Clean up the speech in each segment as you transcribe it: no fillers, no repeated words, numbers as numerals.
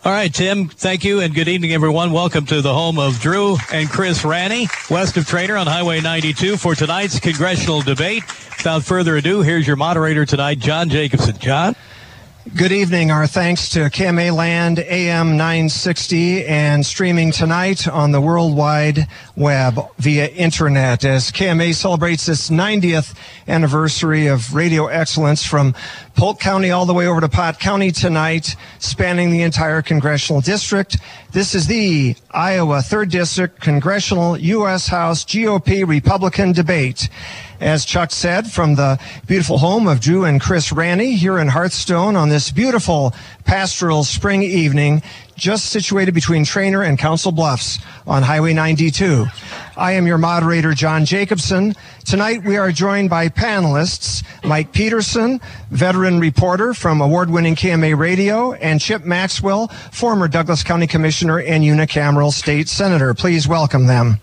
All right, Tim, thank you, and good evening, everyone. Welcome to the home of Drew and Chris Ranney, west of Trainer on Highway 92 for tonight's congressional debate. Without further ado, here's your moderator tonight, John Jacobson. John? Good evening. Our thanks to KMA Land AM 960 and streaming tonight on the World Wide Web via internet as KMA celebrates its 90th anniversary of radio excellence from Polk County all the way over to Pot County tonight, spanning the entire congressional district. This is the Iowa 3rd District Congressional U.S. House GOP Republican debate. As Chuck said, from the beautiful home of Drew and Chris Ranney here in Hearthstone on this beautiful pastoral spring evening, just situated between Trainer and Council Bluffs on Highway 92. I am your moderator, John Jacobson. Tonight we are joined by panelists Mike Peterson, veteran reporter from award-winning KMA Radio, and Chip Maxwell, former Douglas County Commissioner and unicameral state senator. Please welcome them.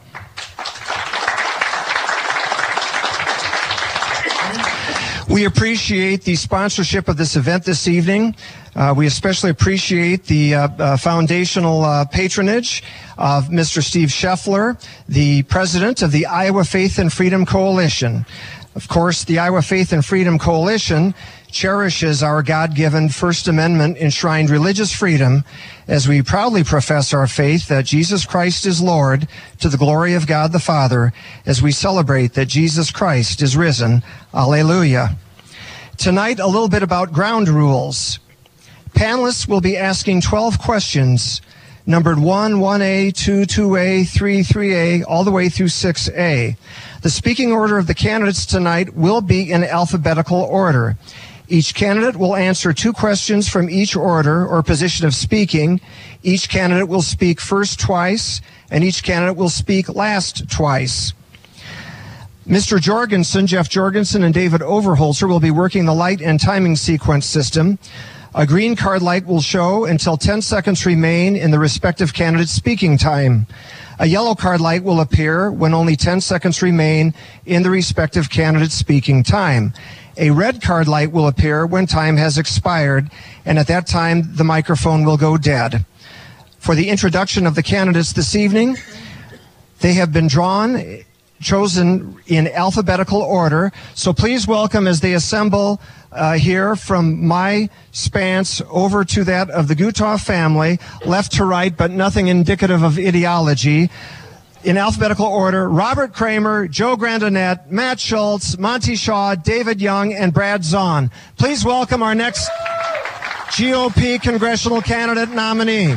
We appreciate the sponsorship of this event this evening. We especially appreciate the foundational patronage of Mr. Steve Scheffler, the president of the Iowa Faith and Freedom Coalition. Of course, the Iowa Faith and Freedom Coalition cherishes our God-given First Amendment enshrined religious freedom as we proudly profess our faith that Jesus Christ is Lord to the glory of God the Father as we celebrate that Jesus Christ is risen. Alleluia. Tonight, a little bit about ground rules. Panelists will be asking 12 questions, numbered 1, 1A, 2, 2A, 3, 3A, all the way through 6A. The speaking order of the candidates tonight will be in alphabetical order. Each candidate will answer 2 questions from each order or position of speaking. Each candidate will speak first twice, and each candidate will speak last twice. Mr. Jorgensen, Jeff Jorgensen, and David Overholzer will be working the light and timing sequence system. A green card light will show until 10 seconds remain in the respective candidate's speaking time. A yellow card light will appear when only 10 seconds remain in the respective candidate's speaking time. A red card light will appear when time has expired, and at that time, the microphone will go dead. For the introduction of the candidates this evening, they have been chosen in alphabetical order. So please welcome as they assemble here from my stance over to that of the Guthoff family, left to right, but nothing indicative of ideology. In alphabetical order, Robert Kramer, Joe Grandinette, Matt Schultz, Monty Shaw, David Young, and Brad Zahn. Please welcome our next GOP congressional candidate nominee.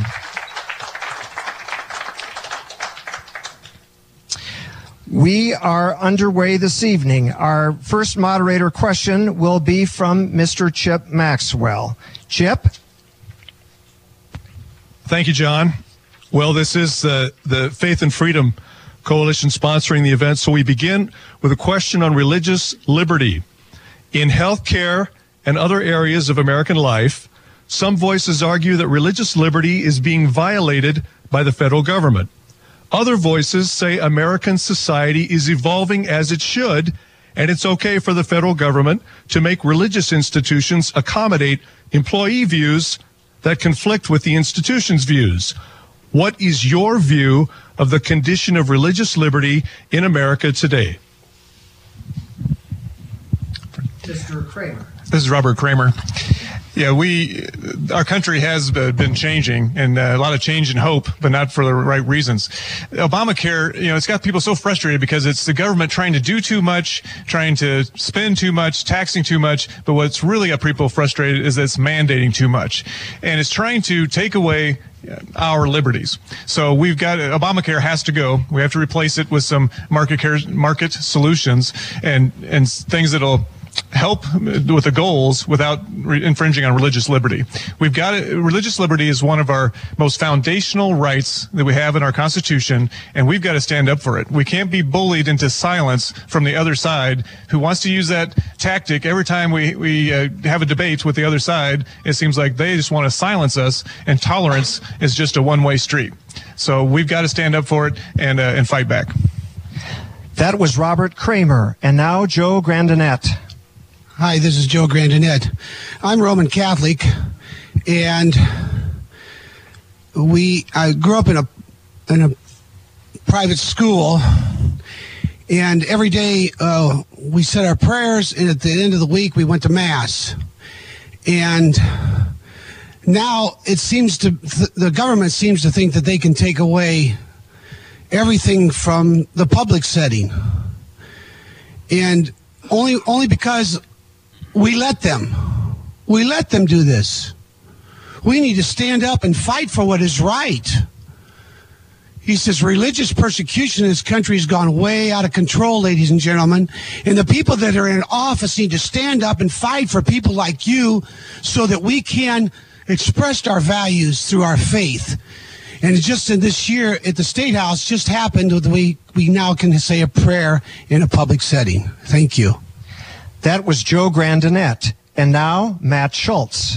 We are underway this evening. Our first moderator question will be from Mr. Chip Maxwell. Chip? Thank you, John. Well, this is the Faith and Freedom Coalition sponsoring the event, so we begin with a question on religious liberty. In healthcare and other areas of American life, some voices argue that religious liberty is being violated by the federal government. Other voices say American society is evolving as it should, and it's okay for the federal government to make religious institutions accommodate employee views that conflict with the institution's views. What is your view of the condition of religious liberty in America today? Mr. Kramer. This is Robert Kramer. Yeah, our country has been changing, and a lot of change and hope, but not for the right reasons. Obamacare, it's got people so frustrated because it's the government trying to do too much, trying to spend too much, taxing too much, but what's really got people frustrated is that it's mandating too much. And it's trying to take away our liberties. So Obamacare has to go. We have to replace it with some market solutions and things that'll help with the goals without infringing on religious liberty. Religious liberty is one of our most foundational rights that we have in our Constitution, and we've got to stand up for it. We can't be bullied into silence from the other side who wants to use that tactic every time we have a debate with the other side. It seems like they just want to silence us, and tolerance is just a one-way street. So we've got to stand up for it and fight back. That was Robert Kramer, and now Joe Grandinette. Hi, this is Joe Grandinette. I'm Roman Catholic, and I grew up in a private school, and every day we said our prayers, and at the end of the week we went to Mass. And now it seems the government seems to think that they can take away everything from the public setting, and only because we let them do this. We need to stand up and fight for what is right. He says religious persecution in this country has gone way out of control, ladies and gentlemen. And the people that are in office need to stand up and fight for people like you so that we can express our values through our faith. And just in this year at the State House just happened that we now can say a prayer in a public setting. Thank you. That was Joe Grandinette. And now, Matt Schultz.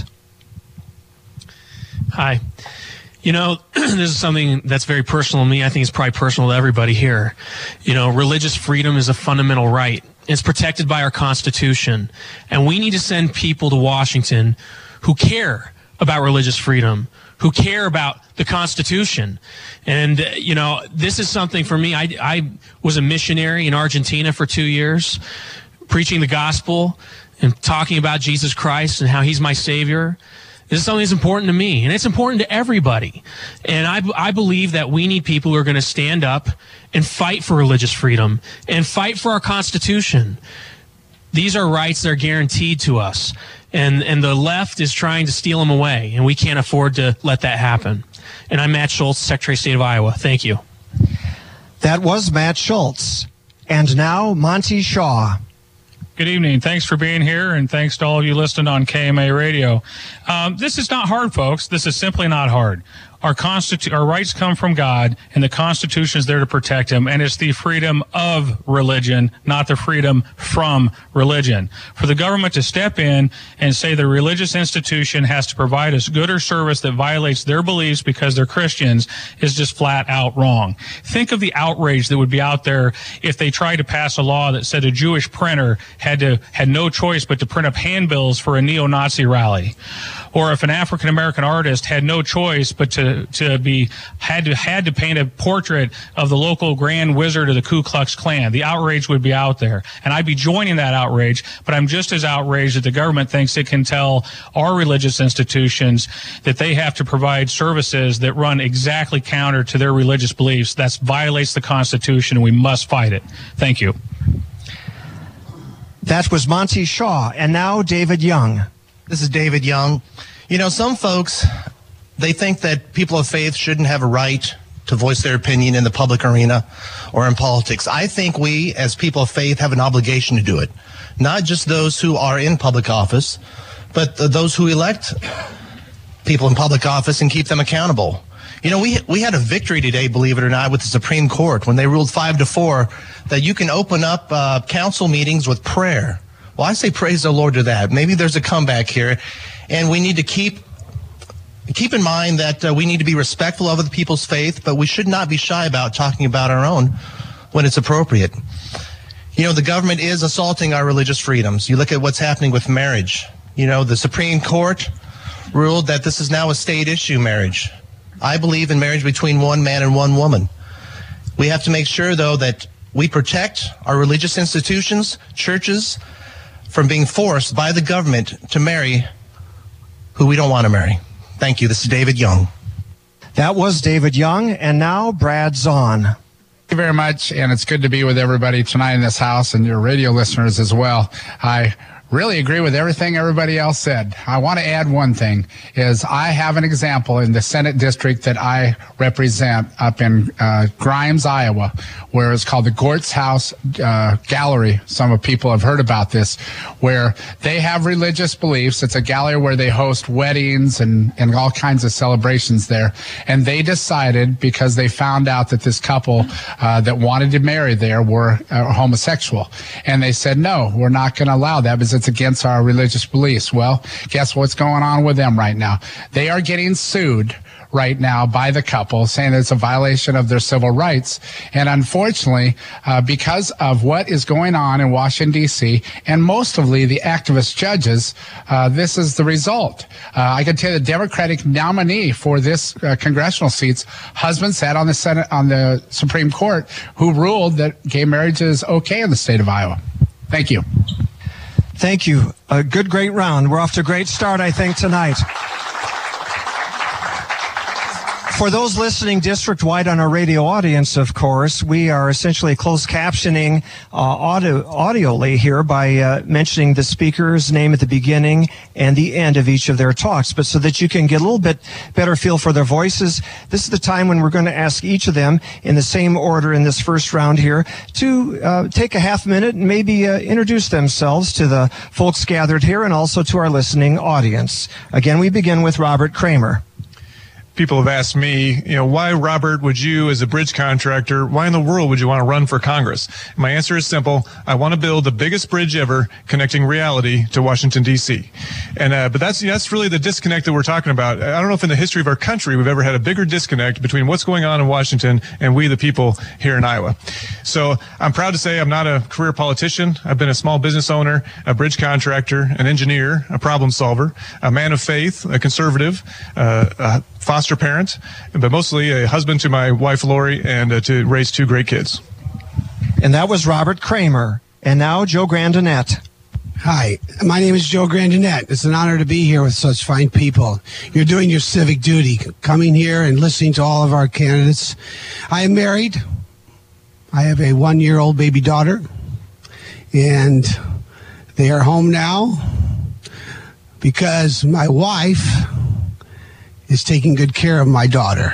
Hi. You know, this is something that's very personal to me. I think it's probably personal to everybody here. You know, religious freedom is a fundamental right. It's protected by our Constitution. And we need to send people to Washington who care about religious freedom, who care about the Constitution. And, you know, this is something for me. I was a missionary in Argentina for 2 years, preaching the gospel and talking about Jesus Christ and how he's my Savior. This is something that's important to me, and it's important to everybody. And I believe that we need people who are going to stand up and fight for religious freedom and fight for our Constitution. These are rights that are guaranteed to us, and the left is trying to steal them away, and we can't afford to let that happen. And I'm Matt Schultz, Secretary of State of Iowa. Thank you. That was Matt Schultz. And now, Monty Shaw. Good evening. Thanks for being here, and thanks to all of you listening on KMA Radio. This is not hard, folks. This is simply not hard. Our rights come from God, and the Constitution is there to protect them, and it's the freedom of religion, not the freedom from religion. For the government to step in and say the religious institution has to provide us good or service that violates their beliefs because they're Christians is just flat out wrong. Think of the outrage that would be out there if they tried to pass a law that said a Jewish printer had no choice but to print up handbills for a neo-Nazi rally. Or if an African-American artist had no choice but had to paint a portrait of the local Grand Wizard of the Ku Klux Klan. The outrage would be out there. And I'd be joining that outrage, but I'm just as outraged that the government thinks it can tell our religious institutions that they have to provide services that run exactly counter to their religious beliefs. That violates the Constitution, and we must fight it. Thank you. That was Monty Shaw. And now David Young. This is David Young. You know, some folks, they think that people of faith shouldn't have a right to voice their opinion in the public arena or in politics. I think we, as people of faith, have an obligation to do it. Not just those who are in public office, but those who elect people in public office and keep them accountable. You know, we had a victory today, believe it or not, with the Supreme Court when they ruled 5-4 that you can open up council meetings with prayer. Well, I say praise the Lord to that. Maybe there's a comeback here, and we need to keep in mind that we need to be respectful of other people's faith, but we should not be shy about talking about our own when it's appropriate. You know, the government is assaulting our religious freedoms. You look at what's happening with marriage. You know, the Supreme Court ruled that this is now a state issue marriage. I believe in marriage between one man and one woman. We have to make sure, though, that we protect our religious institutions, churches, from being forced by the government to marry who we don't want to marry. Thank you. This is David Young. That was David Young. And now Brad Zahn. Thank you very much, and it's good to be with everybody tonight in this house and your radio listeners as well. I really agree with everything everybody else said. I want to add one thing, is I have an example in the Senate district that I represent up in Grimes, Iowa, where it's called the Gortz House Gallery. Some people have heard about this, where they have religious beliefs. It's a gallery where they host weddings and all kinds of celebrations there. And they decided, because they found out that this couple that wanted to marry there were homosexual. And they said, no, we're not going to allow that, because it's against our religious beliefs. Well, guess what's going on with them right now? They are getting sued right now by the couple, saying it's a violation of their civil rights. And unfortunately, because of what is going on in Washington, D.C., and mostly the activist judges, this is the result. I can tell you the Democratic nominee for this congressional seat's husband sat on the Supreme Court, who ruled that gay marriage is okay in the state of Iowa. Thank you. Thank you. A good, great round. We're off to a great start, I think, tonight. For those listening district-wide on our radio audience, of course, we are essentially closed captioning audioly here by mentioning the speaker's name at the beginning and the end of each of their talks. But so that you can get a little bit better feel for their voices, this is the time when we're going to ask each of them in the same order in this first round here to take a half minute and maybe introduce themselves to the folks gathered here and also to our listening audience. Again, we begin with Robert Kramer. People have asked me, why, Robert, would you, as a bridge contractor, why in the world would you want to run for Congress? My answer is simple. I want to build the biggest bridge ever connecting reality to Washington, D.C. And but that's really the disconnect that we're talking about. I don't know if in the history of our country we've ever had a bigger disconnect between what's going on in Washington and we, the people here in Iowa. So I'm proud to say I'm not a career politician. I've been a small business owner, a bridge contractor, an engineer, a problem solver, a man of faith, a conservative, a foster parent, but mostly a husband to my wife, Lori, and to raise two great kids. And that was Robert Kramer. And now Joe Grandinette. Hi, my name is Joe Grandinette. It's an honor to be here with such fine people. You're doing your civic duty, coming here and listening to all of our candidates. I am married. I have a 1-year-old baby daughter, and they are home now because my wife is taking good care of my daughter.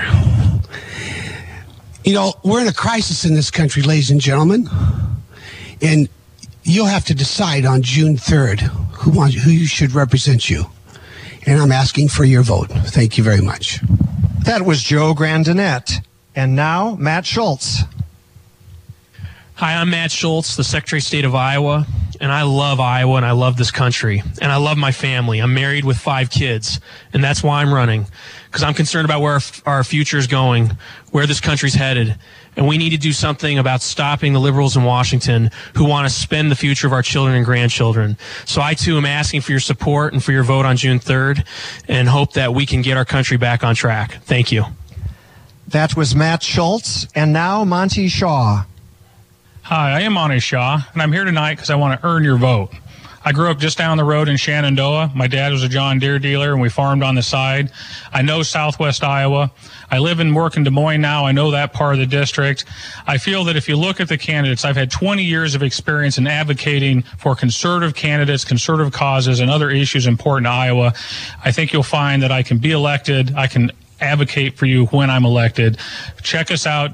We're in a crisis in this country, ladies and gentlemen, and you'll have to decide on June 3rd who should represent you. And I'm asking for your vote. Thank you very much. That was Joe Grandinette. And now, Matt Schultz. Hi, I'm Matt Schultz, the Secretary of State of Iowa, and I love Iowa and I love this country, and I love my family. I'm married with 5 kids, and that's why I'm running, because I'm concerned about where our future is going, where this country's headed, and we need to do something about stopping the liberals in Washington who want to spend the future of our children and grandchildren. So I, too, am asking for your support and for your vote on June 3rd, and hope that we can get our country back on track. Thank you. That was Matt Schultz, and now Monty Shaw. Hi, I am Monty Shaw, and I'm here tonight because I want to earn your vote. I grew up just down the road in Shenandoah. My dad was a John Deere dealer, and we farmed on the side. I know Southwest Iowa. I live and work in Des Moines now. I know that part of the district. I feel that if you look at the candidates, I've had 20 years of experience in advocating for conservative candidates, conservative causes, and other issues important to Iowa. I think you'll find that I can be elected. I can advocate for you when I'm elected. Check us out,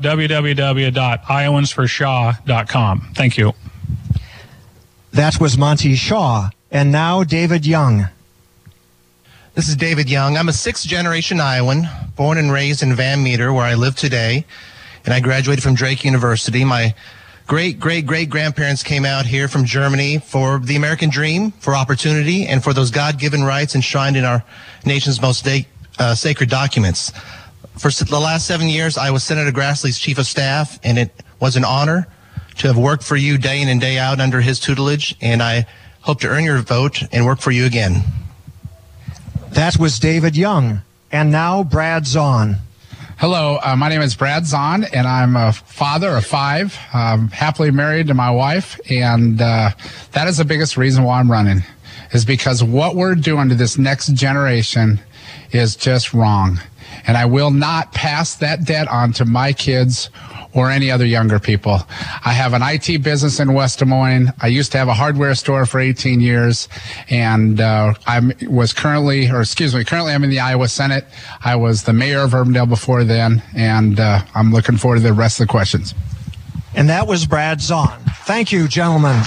www.iowansforshaw.com. Thank you. That was Monty Shaw. And now David Young. This is David Young. I'm a 6th-generation Iowan, born and raised in Van Meter, where I live today, and I graduated from Drake University. My great-great-great-grandparents came out here from Germany for the American dream, for opportunity, and for those God-given rights enshrined in our nation's most sacred documents. For the last 7 years, I was Senator Grassley's chief of staff, and it was an honor to have worked for you day in and day out under his tutelage, and I hope to earn your vote and work for you again. That was David Young. And now Brad Zahn. Hello, my name is Brad Zahn, and I'm a father of 5, happily married to my wife, and that is the biggest reason why I'm running, is because what we're doing to this next generation is just wrong. And I will not pass that debt on to my kids or any other younger people. I have an IT business in West Des Moines. I used to have a hardware store for 18 years, and currently I'm in the Iowa Senate. I was the mayor of Urbandale before then, and I'm looking forward to the rest of the questions. And that was Brad Zahn. Thank you, gentlemen.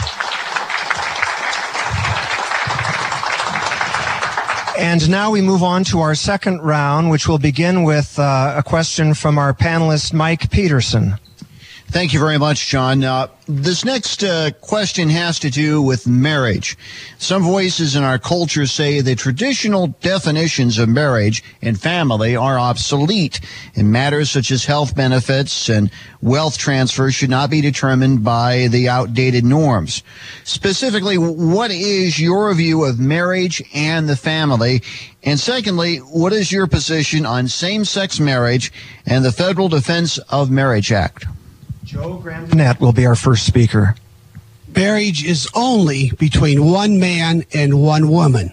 And now we move on to our second round, which will begin with a question from our panelist, Mike Peterson. Thank you very much, John. This next question has to do with marriage. Some voices in our culture say the traditional definitions of marriage and family are obsolete, and matters such as health benefits and wealth transfer should not be determined by the outdated norms. Specifically, what is your view of marriage and the family? And secondly, what is your position on same-sex marriage and the Federal Defense of Marriage Act? Joe Grandinette will be our first speaker. Marriage is only between one man and one woman.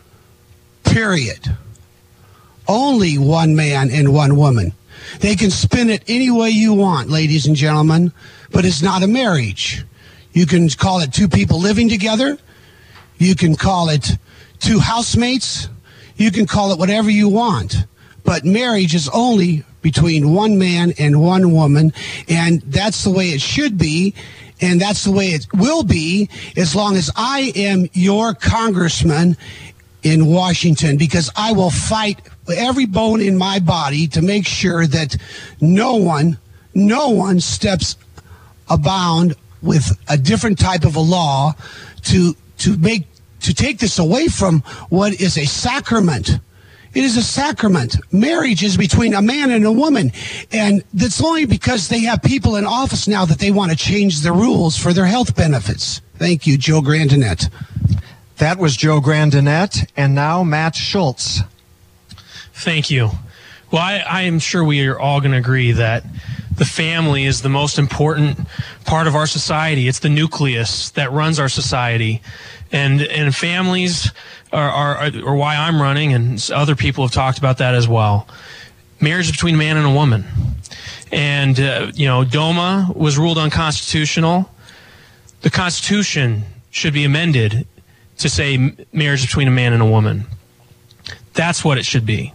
Period. Only one man and one woman. They can spin it any way you want, ladies and gentlemen, but it's not a marriage. You can call it two people living together. You can call it two housemates. You can call it whatever you want. But marriage is only between one man and one woman, and that's the way it should be, and that's the way it will be as long as I am your congressman in Washington, because I will fight every bone in my body to make sure that no one steps abound with a different type of a law to take this away from what is a sacrament. It is a sacrament. Marriage is between a man and a woman. And that's only because they have people in office now that they want to change the rules for their health benefits. Thank you, Joe Grandinette. That was Joe Grandinette. And now Matt Schultz. Thank you. Well, I am sure we are all going to agree that the family is the most important part of our society. It's the nucleus that runs our society. And families are why I'm running, and other people have talked about that as well. Marriage is between a man and a woman. And, DOMA was ruled unconstitutional. The Constitution should be amended to say marriage between a man and a woman. That's what it should be.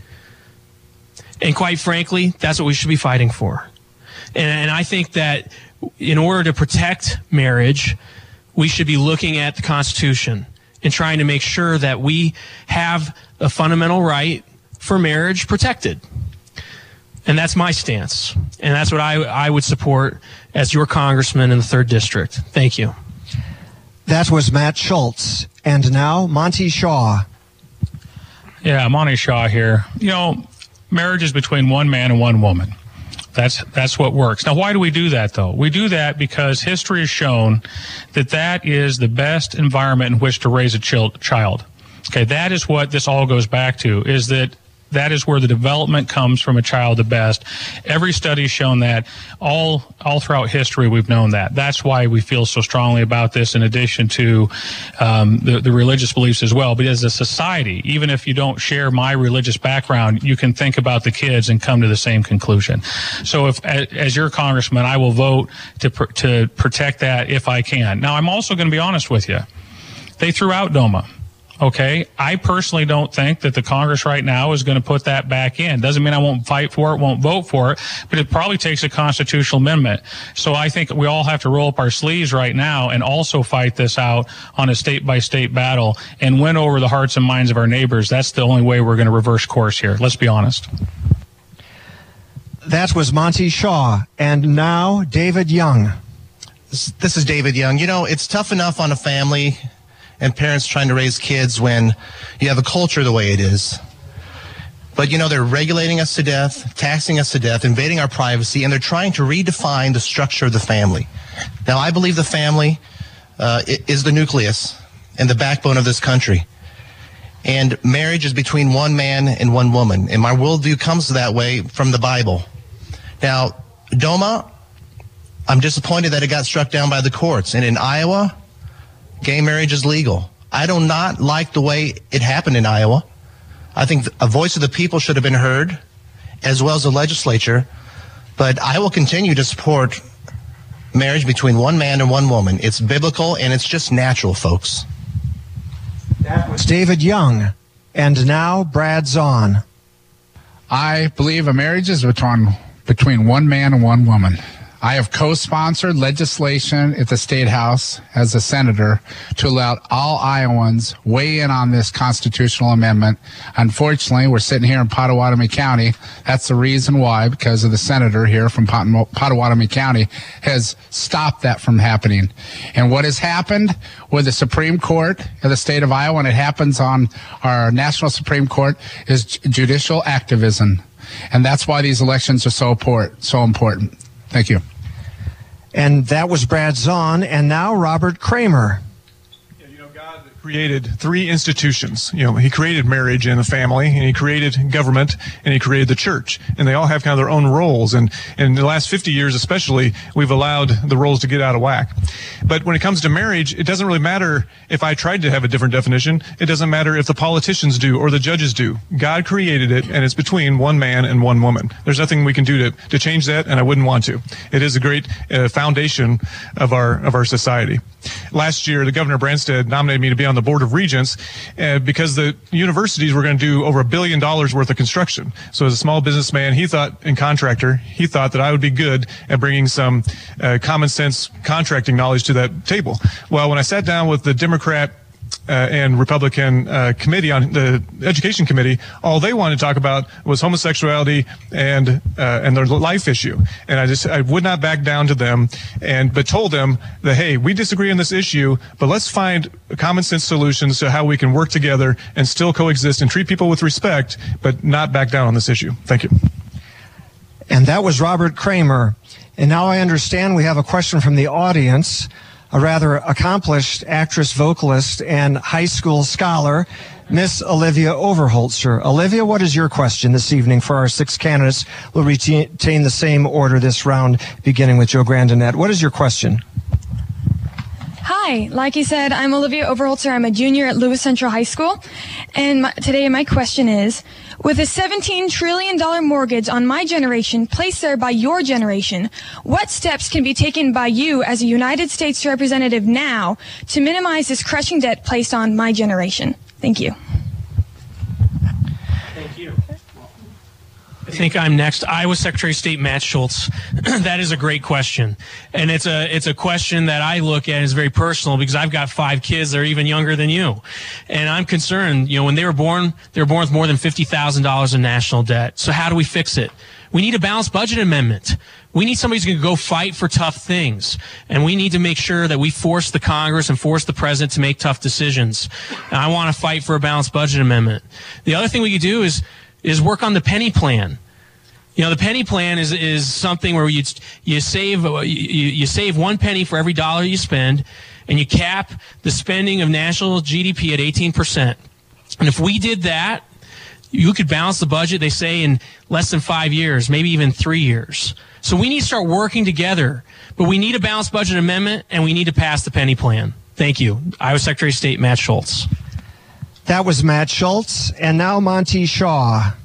And quite frankly, that's what we should be fighting for. And I think that in order to protect marriage, we should be looking at the Constitution and trying to make sure that we have a fundamental right for marriage protected. And that's my stance. And that's what I would support as your congressman in the 3rd District. Thank you. That was Matt Schultz. And now Monty Shaw. Yeah, Monty Shaw here. Marriage is between one man and one woman. That's what works. Now, why do we do that, though? We do that because history has shown that is the best environment in which to raise a child. Okay, that is what this all goes back to, is that is where the development comes from a child the best. Every study has shown that. All throughout history, we've known that. That's why we feel so strongly about this, in addition to the religious beliefs as well. But as a society, even if you don't share my religious background, you can think about the kids and come to the same conclusion. So as your congressman, I will vote to protect that if I can. Now, I'm also going to be honest with you. They threw out DOMA. Okay, I personally don't think that the Congress right now is going to put that back in. Doesn't mean I won't fight for it, won't vote for it, but it probably takes a constitutional amendment. So I think we all have to roll up our sleeves right now and also fight this out on a state-by-state battle and win over the hearts and minds of our neighbors. That's the only way we're going to reverse course here. Let's be honest. That was Monty Shaw. And now David Young. This is David Young. It's tough enough on a family and parents trying to raise kids when you have a culture the way it is. But, they're regulating us to death, taxing us to death, invading our privacy, and they're trying to redefine the structure of the family. Now, I believe the family is the nucleus and the backbone of this country. And marriage is between one man and one woman. And my worldview comes that way from the Bible. Now, DOMA, I'm disappointed that it got struck down by the courts. And in Iowa, gay marriage is legal. I do not like the way it happened in Iowa. I think a voice of the people should have been heard, as well as the legislature. But I will continue to support marriage between one man and one woman. It's biblical and it's just natural, folks. That was David Young. And now Brad Zahn. I believe a marriage is between one man and one woman. I have co-sponsored legislation at the State House as a senator to allow all Iowans weigh in on this constitutional amendment. Unfortunately, we're sitting here in Pottawatomie County. That's the reason why, because of the senator here from Pottawatomie County has stopped that from happening. And what has happened with the Supreme Court of the state of Iowa, and it happens on our national Supreme Court, is judicial activism. And that's why these elections are so important. Thank you. And that was Brad Zahn, and now Robert Kramer. God created three institutions. He created marriage and the family, and he created government, and he created the church. And they all have kind of their own roles. And in the last 50 years especially, we've allowed the roles to get out of whack. But when it comes to marriage, it doesn't really matter if I tried to have a different definition. It doesn't matter if the politicians do or the judges do. God created it, and it's between one man and one woman. There's nothing we can do to change that, and I wouldn't want to. It is a great foundation of our society. Last year, the Governor Branstad nominated me to be on the Board of Regents because the universities were going to do over $1 billion worth of construction. So as a small businessman, and contractor, he thought that I would be good at bringing some common sense contracting knowledge to that table. Well, when I sat down with the Democrat and Republican committee on the education committee, all they wanted to talk about was homosexuality and their life issue. And I would not back down to them, but told them that, hey, we disagree on this issue, but let's find common sense solutions to how we can work together and still coexist and treat people with respect, but not back down on this issue. Thank you. And that was Robert Kramer. And now I understand we have a question from the audience. A rather accomplished actress, vocalist, and high school scholar, Miss Olivia Overholtzer. Olivia, what is your question this evening for our 6 candidates? We'll retain the same order this round, beginning with Joe Grandinet. What is your question? Hi, like you said, I'm Olivia Overholtzer. I'm a junior at Lewis Central High School. And today my question is, with a $17 trillion mortgage on my generation placed there by your generation, what steps can be taken by you as a United States representative now to minimize this crushing debt placed on my generation? Thank you. Thank you. I think I'm next. Iowa Secretary of State Matt Schultz. That is a great question. And it's a question that I look at as very personal because I've got 5 kids that are even younger than you. And I'm concerned, when they were born with more than $50,000 in national debt. So how do we fix it? We need a balanced budget amendment. We need somebody who's going to go fight for tough things. And we need to make sure that we force the Congress and force the president to make tough decisions. And I want to fight for a balanced budget amendment. The other thing we could do is work on the penny plan. The penny plan is something where you save 1 penny for every dollar you spend, and you cap the spending of national GDP at 18%. And if we did that, you could balance the budget, they say, in less than 5 years, maybe even 3 years. So we need to start working together, but we need a balanced budget amendment, and we need to pass the penny plan. Thank you. Iowa Secretary of State Matt Schultz. That was Matt Schultz, and now Monty Shaw.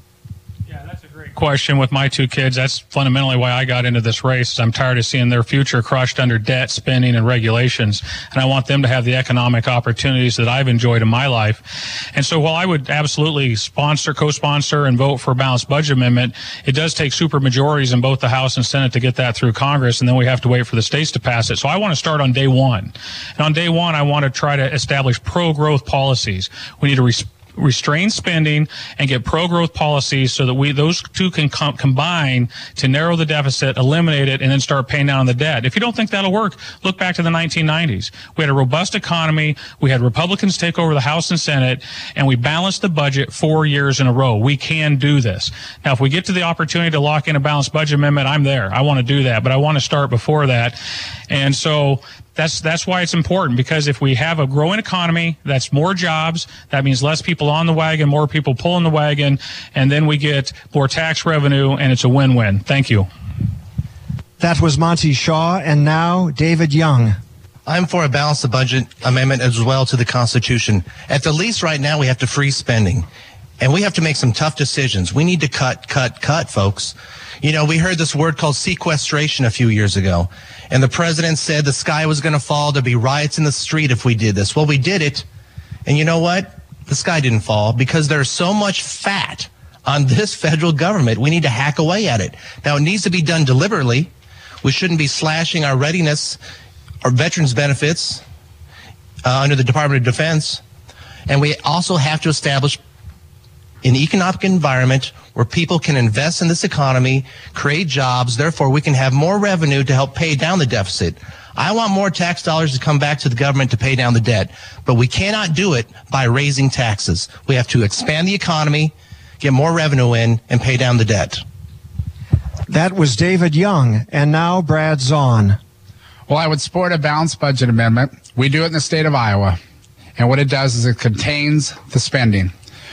Question with my 2 kids. That's fundamentally why I got into this race. I'm tired of seeing their future crushed under debt, spending, and regulations. And I want them to have the economic opportunities that I've enjoyed in my life. And so while I would absolutely co-sponsor, and vote for a balanced budget amendment, it does take super majorities in both the House and Senate to get that through Congress. And then we have to wait for the states to pass it. So I want to start on day one. And on day one, I want to try to establish pro-growth policies. We need to restrain spending and get pro-growth policies so that those two can combine to narrow the deficit, eliminate it, and then start paying down on the debt. If you don't think that'll work, look back to the 1990s. We had a robust economy. We had Republicans take over the House and Senate, and we balanced the budget 4 years in a row. We can do this. Now, if we get to the opportunity to lock in a balanced budget amendment, I'm there. I want to do that, but I want to start before that. And so that's why it's important, because if we have a growing economy, that's more jobs. That means less people on the wagon, more people pulling the wagon, and then we get more tax revenue, and it's a win-win. Thank you. That was Monty Shaw, and now David Young. I'm for a balanced budget amendment as well to the Constitution. At the least right now, we have to freeze spending, and we have to make some tough decisions. We need to cut, folks. We heard this word called sequestration a few years ago, and the president said the sky was going to fall. There'd be riots in the street if we did this. Well, we did it, and you know what? The sky didn't fall because there's so much fat on this federal government. We need to hack away at it. Now, it needs to be done deliberately. We shouldn't be slashing our readiness or veterans benefits under the Department of Defense. And we also have to establish an economic environment where people can invest in this economy, create jobs, therefore we can have more revenue to help pay down the deficit. I want more tax dollars to come back to the government to pay down the debt, but we cannot do it by raising taxes. We have to expand the economy, get more revenue in, and pay down the debt. That was David Young, and now Brad Zahn. Well, I would support a balanced budget amendment. We do it in the state of Iowa, and what it does is it contains the spending.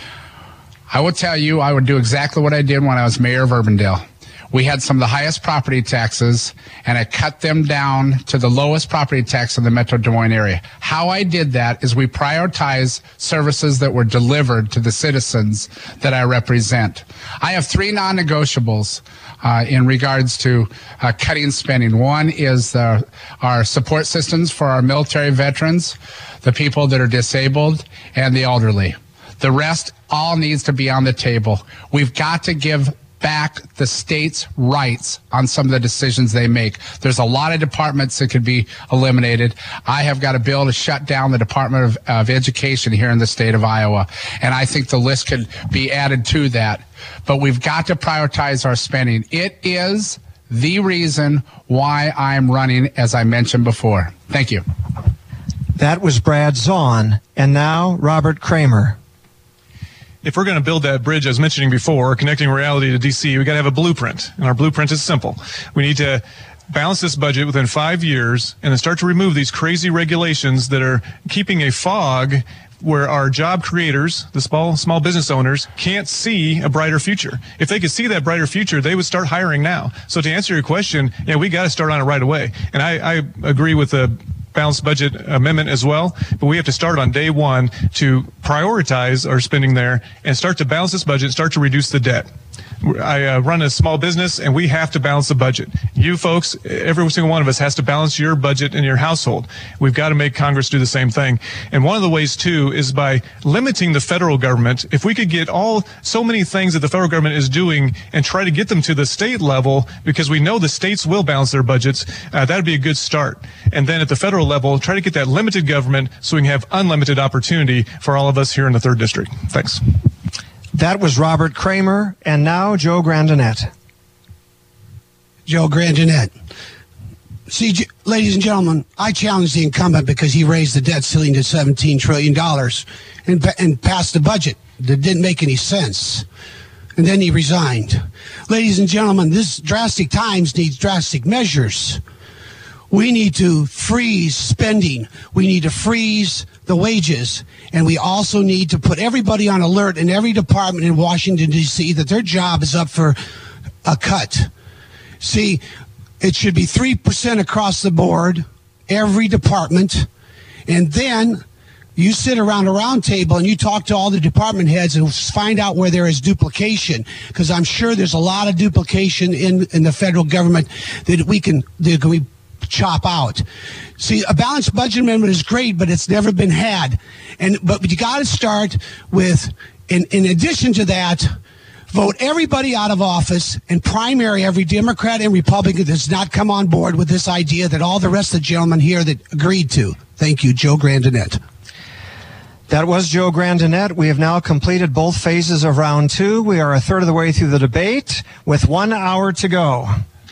I will tell you, I would do exactly what I did when I was mayor of Urbandale. We had some of the highest property taxes, and I cut them down to the lowest property tax in the Metro Des Moines area. How I did that is we prioritized services that were delivered to the citizens that I represent. I have 3 non-negotiables in regards to cutting spending. One is our support systems for our military veterans, the people that are disabled, and the elderly. The rest all needs to be on the table. We've got to give back the state's rights on some of the decisions they make. There's a lot of departments that could be eliminated. I have got a bill to shut down the Department of Education here in the state of Iowa, and I think the list could be added to that. But we've got to prioritize our spending. It is the reason why I'm running, as I mentioned before. Thank you. That was Brad Zahn, and now Robert Kramer. If we're going to build that bridge, as mentioning before, connecting reality to D.C., we got to have a blueprint. And our blueprint is simple. We need to balance this budget within 5 years and then start to remove these crazy regulations that are keeping a fog where our job creators, the small business owners, can't see a brighter future. If they could see that brighter future, they would start hiring now. So to answer your question, yeah, we got to start on it right away. And I agree with the balanced budget amendment as well, but we have to start on day one to prioritize our spending there and start to balance this budget, start to reduce the debt. I run a small business, and we have to balance the budget. You folks, every single one of us has to balance your budget in your household. We've got to make Congress do the same thing. And one of the ways, too, is by limiting the federal government. If we could get so many things that the federal government is doing and try to get them to the state level, because we know the states will balance their budgets, that would be a good start. And then at the federal level, try to get that limited government so we can have unlimited opportunity for all of us here in the 3rd District. Thanks. That was Robert Kramer, and now Joe Grandinet. Joe Grandinet. See, ladies and gentlemen, I challenged the incumbent because he raised the debt ceiling to $17 trillion and passed the budget that didn't make any sense. And then he resigned. Ladies and gentlemen, this drastic times needs drastic measures. We need to freeze spending. We need to freeze the wages. And we also need to put everybody on alert in every department in Washington, D.C. that their job is up for a cut. See, it should be 3% across the board, every department. And then you sit around a round table and you talk to all the department heads and find out where there is duplication, because I'm sure there's a lot of duplication in the federal government that we can chop out. See, a balanced budget amendment is great, but it's never been had. But you got to start with, in addition to that, vote everybody out of office and primary every Democrat and Republican that does not come on board with this idea that all the rest of the gentlemen here that agreed to. Thank you, Joe Grandinet. That was Joe Grandinet. We have now completed both phases of round 2. We are a third of the way through the debate with 1 hour to go.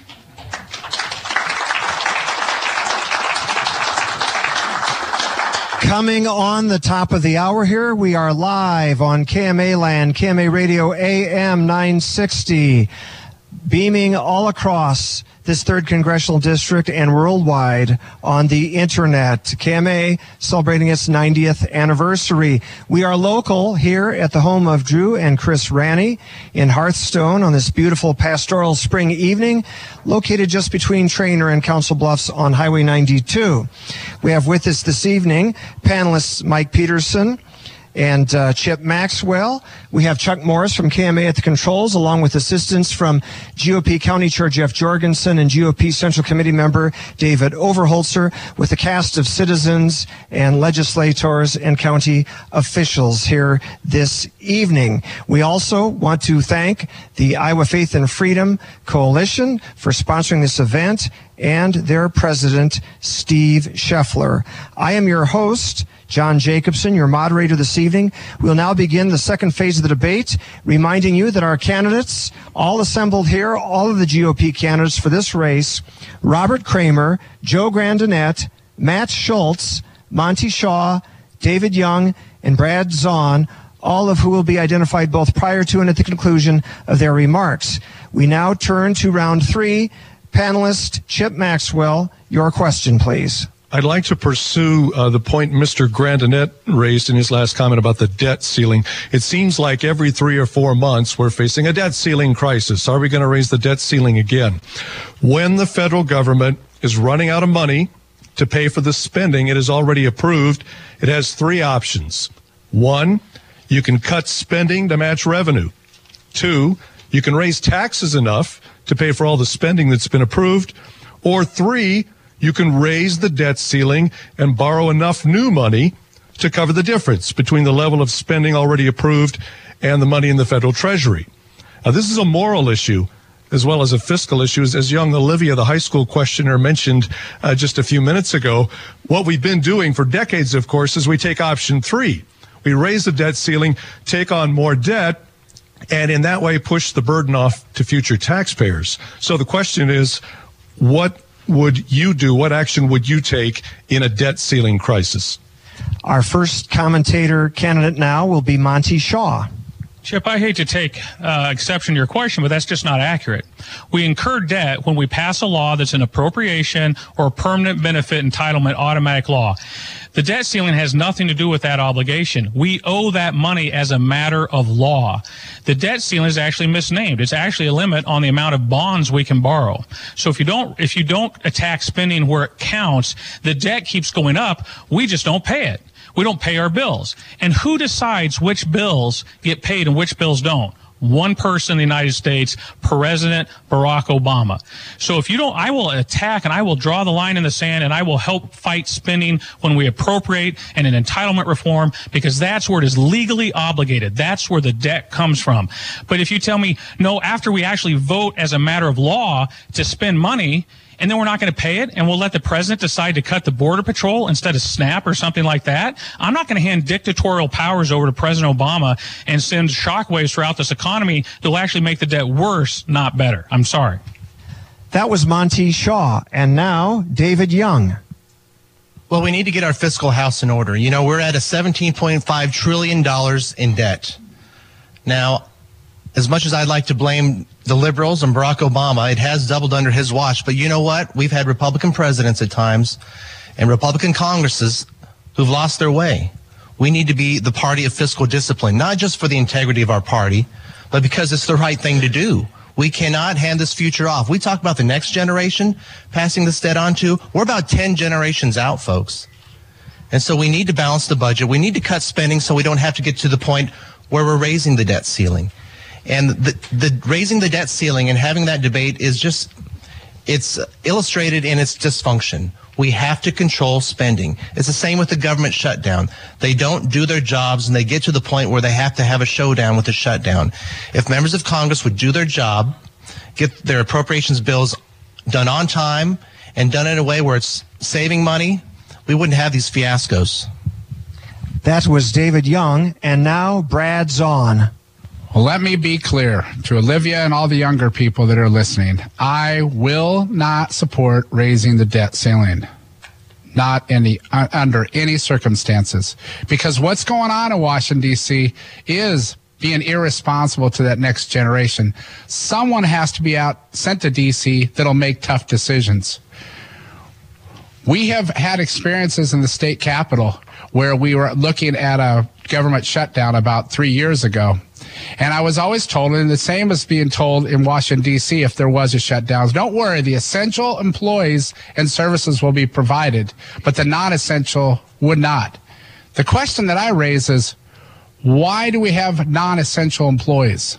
Coming on the top of the hour here, we are live on KMA Land, KMA Radio AM 960, beaming all across this 3rd Congressional District and worldwide on the internet. KMA celebrating its 90th anniversary. We are local here at the home of Drew and Chris Ranney in Hearthstone on this beautiful pastoral spring evening, located just between Trainer and Council Bluffs on Highway 92. We have with us this evening panelists Mike Peterson, and Chip Maxwell. We have Chuck Morris from KMA at the controls, along with assistance from GOP County Chair Jeff Jorgensen and GOP Central Committee member David Overholzer, with a cast of citizens and legislators and county officials here this evening. We also want to thank the Iowa Faith and Freedom Coalition for sponsoring this event and their president, Steve Scheffler. I am your host, John Jacobson, your moderator this evening. We'll now begin the second phase of the debate, reminding you that our candidates, all assembled here, all of the GOP candidates for this race, Robert Kramer, Joe Grandinette, Matt Schultz, Monty Shaw, David Young, and Brad Zahn, all of who will be identified both prior to and at the conclusion of their remarks. We now turn to round three. Panelist Chip Maxwell, your question, please. I'd like to pursue the point Mr. Grandinette raised in his last comment about the debt ceiling. It seems like every 3 or 4 months we're facing a debt ceiling crisis. Are we going to raise the debt ceiling again? When the federal government is running out of money to pay for the spending it has already approved, it has 3 options. 1, you can cut spending to match revenue. 2, you can raise taxes enough to pay for all the spending that's been approved. Or 3, you can raise the debt ceiling and borrow enough new money to cover the difference between the level of spending already approved and the money in the federal treasury. Now, this is a moral issue as well as a fiscal issue. As young Olivia, the high school questioner, mentioned just a few minutes ago, what we've been doing for decades, of course, is we take option 3. We raise the debt ceiling, take on more debt, and in that way push the burden off to future taxpayers. So the question is, what would you do? What action would you take in a debt ceiling crisis? Our first commentator candidate now will be Monty Shaw. Chip, I hate to take exception to your question, but that's just not accurate. We incur debt when we pass a law that's an appropriation or a permanent benefit entitlement automatic law. The debt ceiling has nothing to do with that obligation. We owe that money as a matter of law. The debt ceiling is actually misnamed. It's actually a limit on the amount of bonds we can borrow. So if you don't attack spending where it counts, the debt keeps going up. We just don't pay it. We don't pay our bills. And who decides which bills get paid and which bills don't? One person in the United States, President Barack Obama. So if you don't, I will attack and I will draw the line in the sand and I will help fight spending when we appropriate and an entitlement reform, because that's where it is legally obligated. That's where the debt comes from. But if you tell me, no, after we actually vote as a matter of law to spend money, and then we're not going to pay it, and we'll let the president decide to cut the Border Patrol instead of SNAP or something like that, I'm not going to hand dictatorial powers over to President Obama and send shockwaves throughout this economy that will actually make the debt worse, not better. I'm sorry. That was Monty Shaw. And now, David Young. Well, we need to get our fiscal house in order. You know, we're at a $17.5 trillion in debt. Now, as much as I'd like to blame the liberals and Barack Obama, it has doubled under his watch. But you know what? We've had Republican presidents at times and Republican Congresses who've lost their way. We need to be the party of fiscal discipline, not just for the integrity of our party, but because it's the right thing to do. We cannot hand this future off. We talk about the next generation passing this debt on to. We're about 10 generations out, folks. And so we need to balance the budget. We need to cut spending so we don't have to get to the point where we're raising the debt ceiling. And the raising the debt ceiling and having that debate is just, it's illustrated in its dysfunction. We have to control spending. It's the same with the government shutdown. They don't do their jobs and they get to the point where they have to have a showdown with the shutdown. If members of Congress would do their job, get their appropriations bills done on time and done in a way where it's saving money, we wouldn't have these fiascos. That was David Young. And now Brad Zahn. Well, let me be clear to Olivia and all the younger people that are listening. I will not support raising the debt ceiling. Not under any circumstances. Because what's going on in Washington, D.C. is being irresponsible to that next generation. Someone has to be sent to D.C. that'll make tough decisions. We have had experiences in the state capitol where we were looking at a government shutdown about 3 years ago. And I was always told, and the same as being told in Washington, D.C., if there was a shutdown, don't worry, the essential employees and services will be provided, but the non-essential would not. The question that I raise is, Why do we have non-essential employees?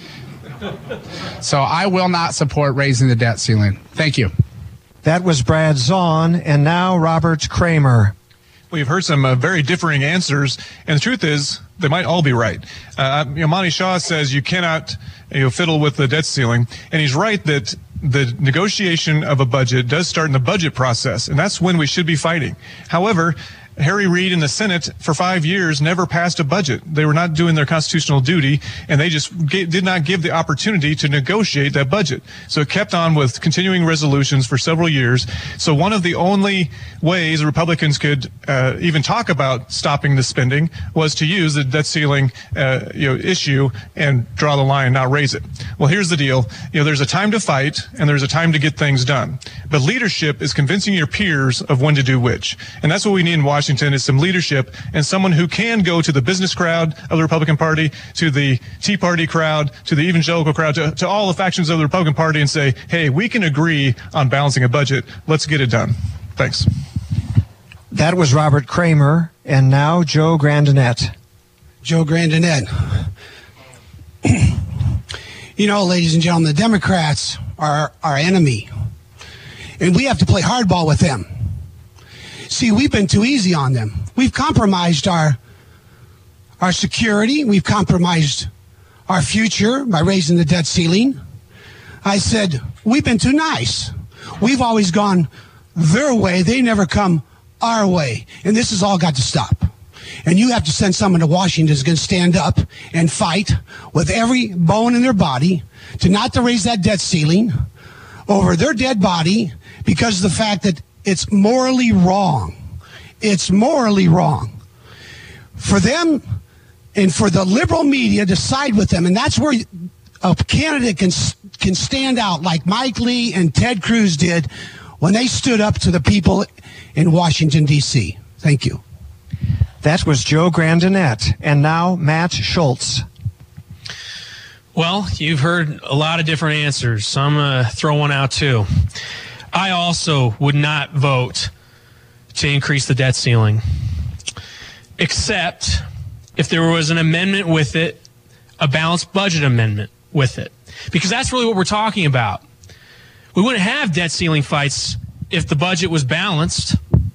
So I will not support raising the debt ceiling. Thank you. That was Brad Zahn, and now Robert Kramer. We've heard some very differing answers, and the truth is they might all be right. Monty Shaw says you cannot fiddle with the debt ceiling, and he's right that the negotiation of a budget does start in the budget process, and that's when we should be fighting. However, Harry Reid in the Senate for 5 years never passed a budget. They were not doing their constitutional duty, and they just did not give the opportunity to negotiate that budget. So it kept on with continuing resolutions for several years. So one of the only ways Republicans could even talk about stopping the spending was to use the debt ceiling issue and draw the line, not raise it. Well, here's the deal. There's a time to fight, and there's a time to get things done. But leadership is convincing your peers of when to do which. And that's what we need in Washington, is some leadership and someone who can go to the business crowd of the Republican Party, to the Tea Party crowd, to the evangelical crowd, to all the factions of the Republican Party and say, hey, we can agree on balancing a budget. Let's get it done. Thanks. That was Robert Kramer, and now Joe Grandinet. Joe Grandinet. Ladies and gentlemen, the Democrats are our enemy, and we have to play hardball with them. See, we've been too easy on them. We've compromised our security. We've compromised our future by raising the debt ceiling. I said, we've been too nice. We've always gone their way. They never come our way. And this has all got to stop. And you have to send someone to Washington who's going to stand up and fight with every bone in their body to raise that debt ceiling over their dead body because of the fact that it's morally wrong. It's morally wrong for them and for the liberal media to side with them. And that's where a candidate can stand out like Mike Lee and Ted Cruz did when they stood up to the people in Washington, D.C. Thank you. That was Joe Grandinet. And now Matt Schultz. Well, you've heard a lot of different answers, so I'm going to throw one out too. I also would not vote to increase the debt ceiling, except if there was an amendment with it, a balanced budget amendment with it, because that's really what we're talking about. We wouldn't have debt ceiling fights if the budget was balanced.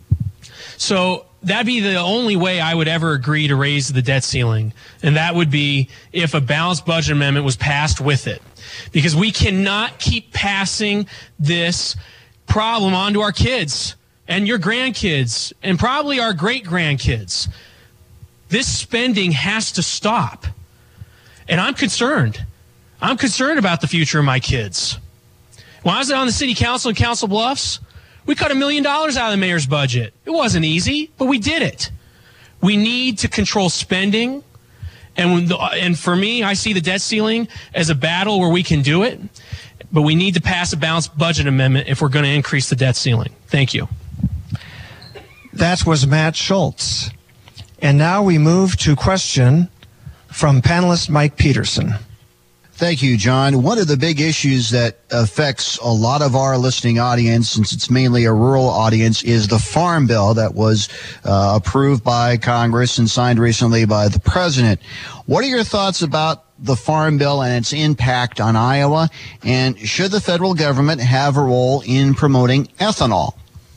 So that'd be the only way I would ever agree to raise the debt ceiling, and that would be if a balanced budget amendment was passed with it, because we cannot keep passing this problem on to our kids and your grandkids and probably our great-grandkids. This spending has to stop. And I'm concerned. I'm concerned about the future of my kids. When I was on the city council in Council Bluffs, we cut $1 million out of the mayor's budget. It wasn't easy, but we did it. We need to control spending. And for me, I see the debt ceiling as a battle where we can do it. But we need to pass a balanced budget amendment if we're going to increase the debt ceiling. Thank you. That was Matt Schultz. And now we move to question from panelist Mike Peterson. Thank you, John. One of the big issues that affects a lot of our listening audience, since it's mainly a rural audience, is the Farm Bill that was approved by Congress and signed recently by the president. What are your thoughts about the Farm Bill and its impact on Iowa? And should the federal government have a role in promoting ethanol?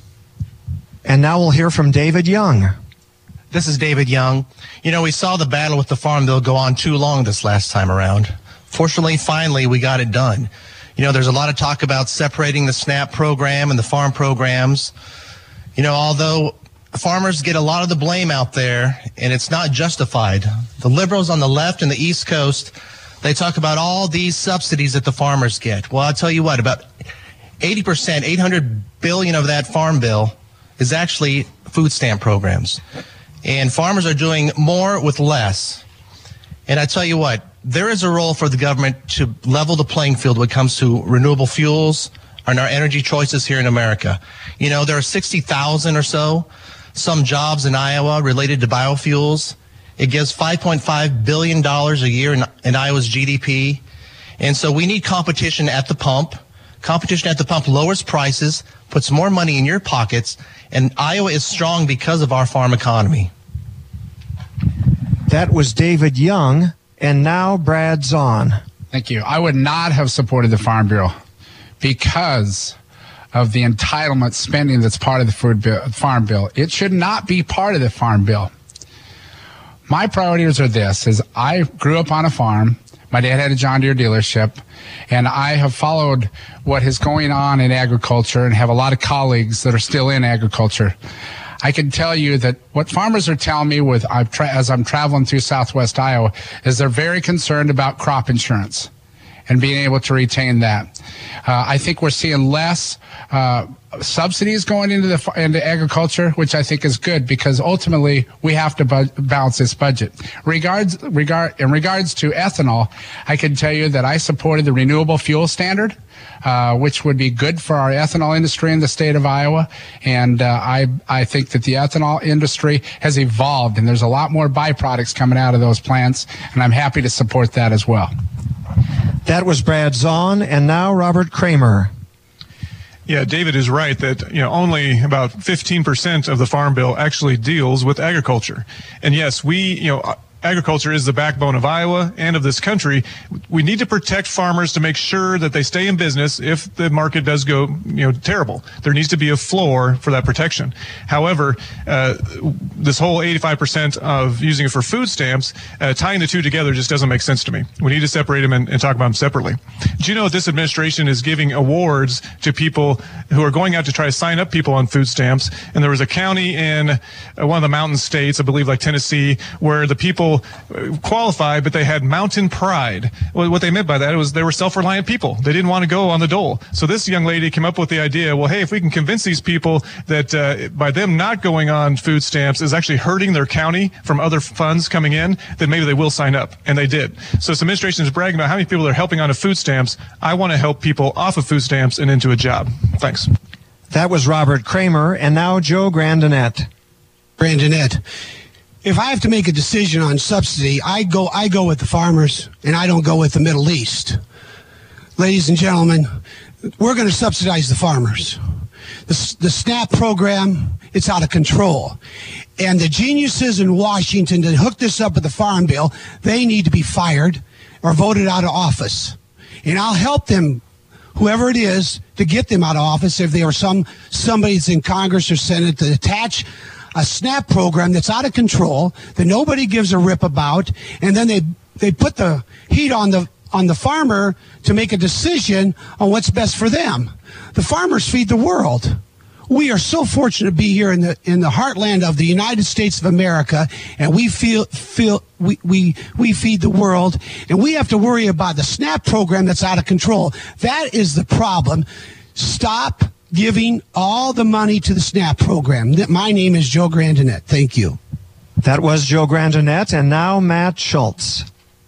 And now we'll hear from David Young. This is David Young. We saw the battle with the Farm Bill go on too long this last time around. Fortunately, finally, we got it done. There's a lot of talk about separating the SNAP program and the farm programs. Although farmers get a lot of the blame out there, and it's not justified. The liberals on the left and the East Coast, they talk about all these subsidies that the farmers get. Well, I'll tell you what, about 80%, $800 billion of that Farm Bill is actually food stamp programs. And farmers are doing more with less. And I tell you what, there is a role for the government to level the playing field when it comes to renewable fuels and our energy choices here in America. There are 60,000 or so some jobs in Iowa related to biofuels. It gives $5.5 billion a year in Iowa's GDP. And so we need competition at the pump. Competition at the pump lowers prices, puts more money in your pockets, and Iowa is strong because of our farm economy. That was David Young, and now Brad Zahn. Thank you. I would not have supported the Farm Bill because of the entitlement spending that's part of the Farm Bill. It should not be part of the Farm Bill. My priorities are this, is I grew up on a farm. My dad had a John Deere dealership, and I have followed what is going on in agriculture and have a lot of colleagues that are still in agriculture. I can tell you that what farmers are telling me as I'm traveling through southwest Iowa is they're very concerned about crop insurance and being able to retain that. I think we're seeing less subsidies going into agriculture, which I think is good because ultimately we have to balance this budget. In regards to ethanol, I can tell you that I supported the renewable fuel standard, which would be good for our ethanol industry in the state of Iowa. And I think that the ethanol industry has evolved, and there's a lot more byproducts coming out of those plants, and I'm happy to support that as well. That was Brad Zahn, and now Robert Kramer. Yeah, David is right that only about 15% of the Farm Bill actually deals with agriculture. And yes, agriculture is the backbone of Iowa and of this country. We need to protect farmers to make sure that they stay in business if the market does go, terrible. There needs to be a floor for that protection. However, this whole 85% of using it for food stamps, tying the two together just doesn't make sense to me. We need to separate them and talk about them separately. Do you know that this administration is giving awards to people who are going out to try to sign up people on food stamps? And there was a county in one of the mountain states, I believe like Tennessee, where the people qualified, but they had mountain pride. What they meant by that was they were self-reliant people. They didn't want to go on the dole. So this young lady came up with the idea, well, hey, if we can convince these people that by them not going on food stamps is actually hurting their county from other funds coming in, then maybe they will sign up. And they did. So this administration is bragging about how many people they're helping onto food stamps. I want to help people off of food stamps and into a job. Thanks. That was Robert Kramer, and now Joe Grandinette. Grandinette. If I have to make a decision on subsidy, I go with the farmers, and I don't go with the Middle East. Ladies and gentlemen, we're going to subsidize the farmers. The SNAP program, it's out of control. And the geniuses in Washington that hooked this up with the Farm Bill, they need to be fired or voted out of office. And I'll help them, whoever it is, to get them out of office if they are somebody that's in Congress or Senate to attach a SNAP program that's out of control, that nobody gives a rip about, and then they put the heat on the farmer to make a decision on what's best for them. The farmers feed the world. We are so fortunate to be here in the heartland of the United States of America, and we we feed the world, and we have to worry about the SNAP program that's out of control. That is the problem. Stop giving all the money to the SNAP program. My name is Joe Grandinette. Thank you. That was Joe Grandinette, and now Matt Schultz.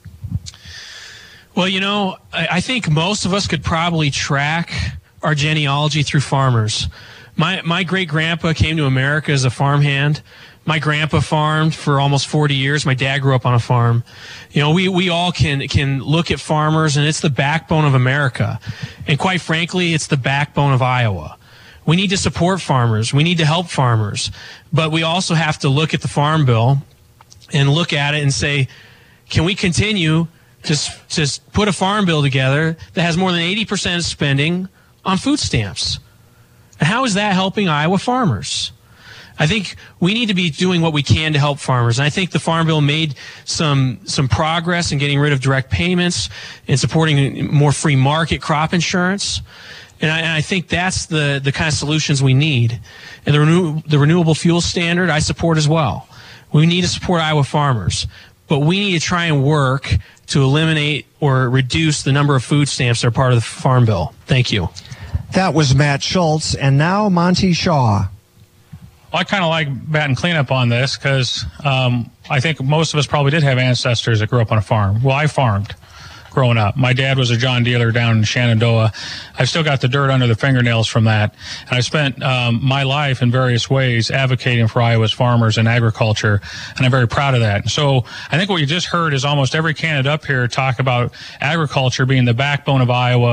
Well, I think most of us could probably track our genealogy through farmers. My great-grandpa came to America as a farmhand. My grandpa farmed for almost 40 years. My dad grew up on a farm. We all can look at farmers, and it's the backbone of America. And quite frankly, it's the backbone of Iowa. We need to support farmers. We need to help farmers. But we also have to look at the Farm Bill and look at it and say, can we continue to put a Farm Bill together that has more than 80% of spending on food stamps? And how is that helping Iowa farmers? I think we need to be doing what we can to help farmers. And I think the Farm Bill made some progress in getting rid of direct payments and supporting more free market crop insurance. And I think that's the kind of solutions we need. And the renewable fuel standard I support as well. We need to support Iowa farmers. But we need to try and work to eliminate or reduce the number of food stamps that are part of the Farm Bill. Thank you. That was Matt Schultz, and now Monty Shaw. I kind of like batting cleanup on this because I think most of us probably did have ancestors that grew up on a farm. Well, I farmed growing up. My dad was a John dealer down in Shenandoah. I've still got the dirt under the fingernails from that. And I spent my life in various ways advocating for Iowa's farmers and agriculture, and I'm very proud of that. So I think what you just heard is almost every candidate up here talk about agriculture being the backbone of Iowa,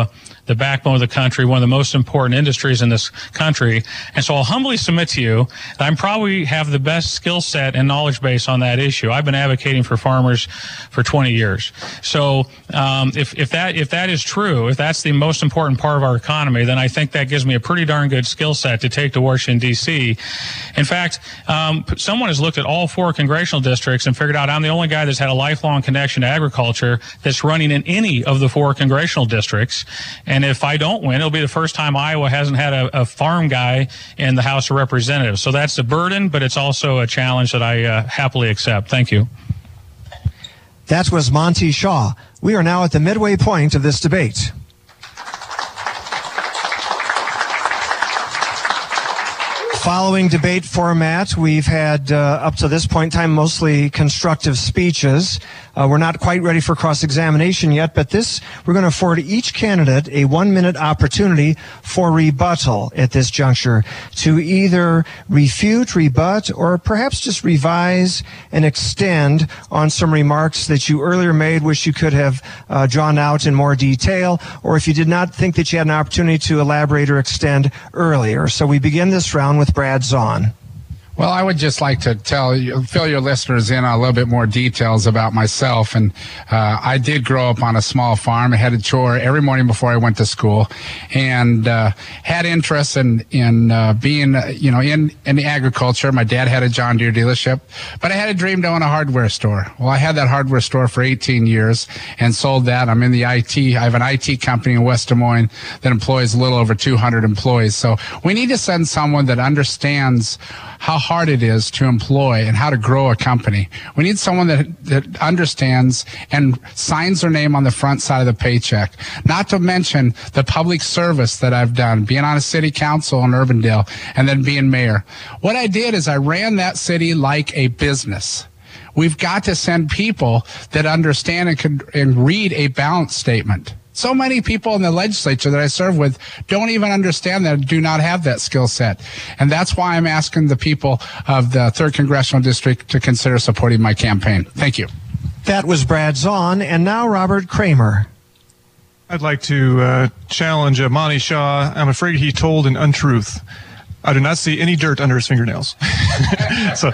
the backbone of the country, one of the most important industries in this country. And so I'll humbly submit to you that I probably have the best skill set and knowledge base on that issue. I've been advocating for farmers for 20 years. So if that is true, if that's the most important part of our economy, then I think that gives me a pretty darn good skill set to take to Washington, D.C. In fact, someone has looked at all 4 congressional districts and figured out I'm the only guy that's had a lifelong connection to agriculture that's running in any of the 4 congressional districts. And if I don't win, it'll be the first time Iowa hasn't had a farm guy in the House of Representatives. So that's a burden, but it's also a challenge that I happily accept. Thank you. That was Monty Shaw. We are now at the midway point of this debate. Following debate format, we've had, up to this point in time, mostly constructive speeches. We're not quite ready for cross-examination yet, but we're going to afford each candidate a 1-minute opportunity for rebuttal at this juncture to either refute, rebut, or perhaps just revise and extend on some remarks that you earlier made, wish you could have drawn out in more detail, or if you did not think that you had an opportunity to elaborate or extend earlier. So we begin this round with Brad Zahn. Well, I would just like to fill your listeners in on a little bit more details about myself. And I did grow up on a small farm. I had a chore every morning before I went to school, and had interest in being, in the agriculture. My dad had a John Deere dealership, but I had a dream to own a hardware store. Well, I had that hardware store for 18 years and sold that. I'm in the IT. I have an IT company in West Des Moines that employs a little over 200 employees. So we need to send someone that understands how hard it is to employ and how to grow a company. We need someone that understands and signs their name on the front side of the paycheck. Not to mention the public service that I've done, being on a city council in Urbandale and then being mayor. What I did is I ran that city like a business. We've got to send people that understand and read a balance statement. So many people in the legislature that I serve with don't even understand that, do not have that skill set. And that's why I'm asking the people of the 3rd Congressional District to consider supporting my campaign. Thank you. That was Brad Zahn, and now Robert Kramer. I'd like to challenge Monty Shaw. I'm afraid he told an untruth. I do not see any dirt under his fingernails. So,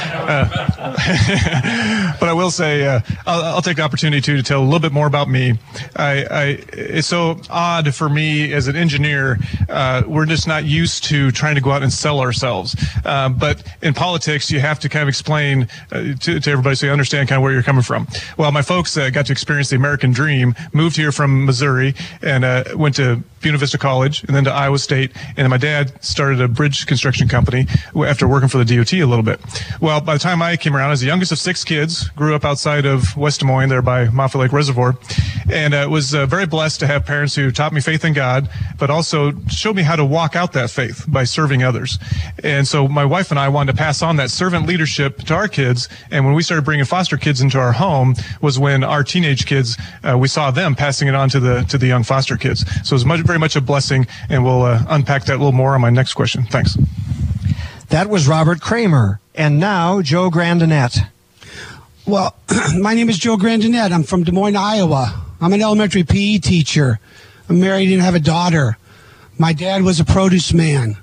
but I will say, I'll take the opportunity to tell a little bit more about me. It's so odd for me as an engineer. We're just not used to trying to go out and sell ourselves. But in politics, you have to kind of explain to everybody so you understand kind of where you're coming from. Well, my folks got to experience the American dream, moved here from Missouri, and went to Buena Vista College and then to Iowa State. And then my dad started a bridge construction company after working for the DOT a little bit. Well, by the time I came around, I was the youngest of 6 kids, grew up outside of West Des Moines there by Moffett Lake Reservoir, and was very blessed to have parents who taught me faith in God, but also showed me how to walk out that faith by serving others. And so my wife and I wanted to pass on that servant leadership to our kids. And when we started bringing foster kids into our home was when our teenage kids, we saw them passing it on to the young foster kids. So it was very much a blessing, and we'll unpack that a little more on my next question. Thanks. That was Robert Kramer. And now, Joe Grandinet. Well, my name is Joe Grandinet. I'm from Des Moines, Iowa. I'm an elementary PE teacher. I'm married and have a daughter. My dad was a produce man.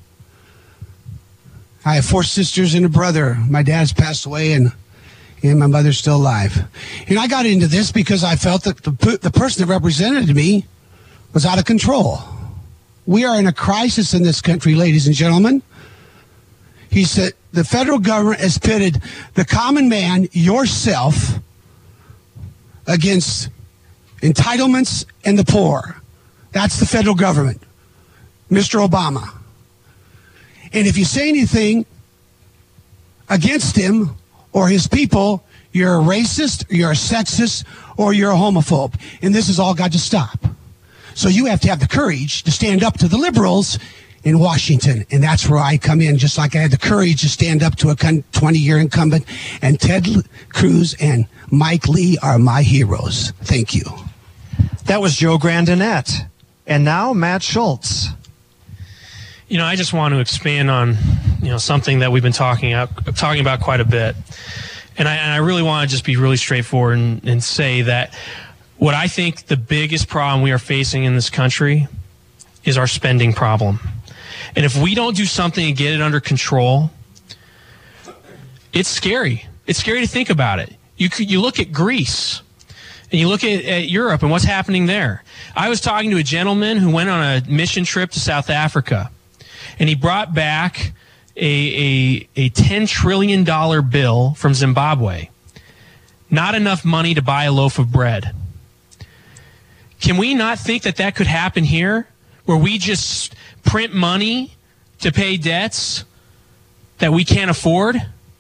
I have 4 sisters and a brother. My dad's passed away, and my mother's still alive. And I got into this because I felt that the person that represented me was out of control. We are in a crisis in this country, ladies and gentlemen. He said the federal government has pitted the common man, yourself, against entitlements and the poor. That's the federal government, Mr. Obama. And if you say anything against him or his people, you're a racist, you're a sexist, or you're a homophobe. And this has all got to stop. So you have to have the courage to stand up to the liberals in Washington. And that's where I come in, just like I had the courage to stand up to a 20-year incumbent. And Ted Cruz and Mike Lee are my heroes. Thank you. That was Joe Grandinet. And now Matt Schultz. You know, I just want to expand on, something that we've been talking about quite a bit. And I really want to just be really straightforward and say that what I think the biggest problem we are facing in this country is our spending problem. And if we don't do something and get it under control, it's scary. It's scary to think about it. You look at Greece and you look at Europe and what's happening there. I was talking to a gentleman who went on a mission trip to South Africa, and he brought back a $10 trillion bill from Zimbabwe. Not enough money to buy a loaf of bread. Can we not think that that could happen here, where we just print money to pay debts that we can't afford?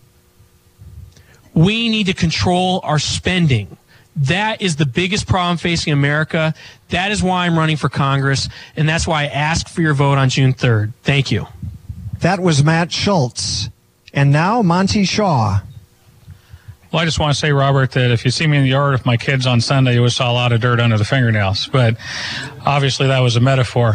We need to control our spending. That is the biggest problem facing America. That is why I'm running for Congress, and that's why I ask for your vote on June 3rd. Thank you. That was Matt Schultz. And now Monty Shaw. Well, I just want to say, Robert, that if you see me in the yard with my kids on Sunday, you always saw a lot of dirt under the fingernails. But obviously that was a metaphor.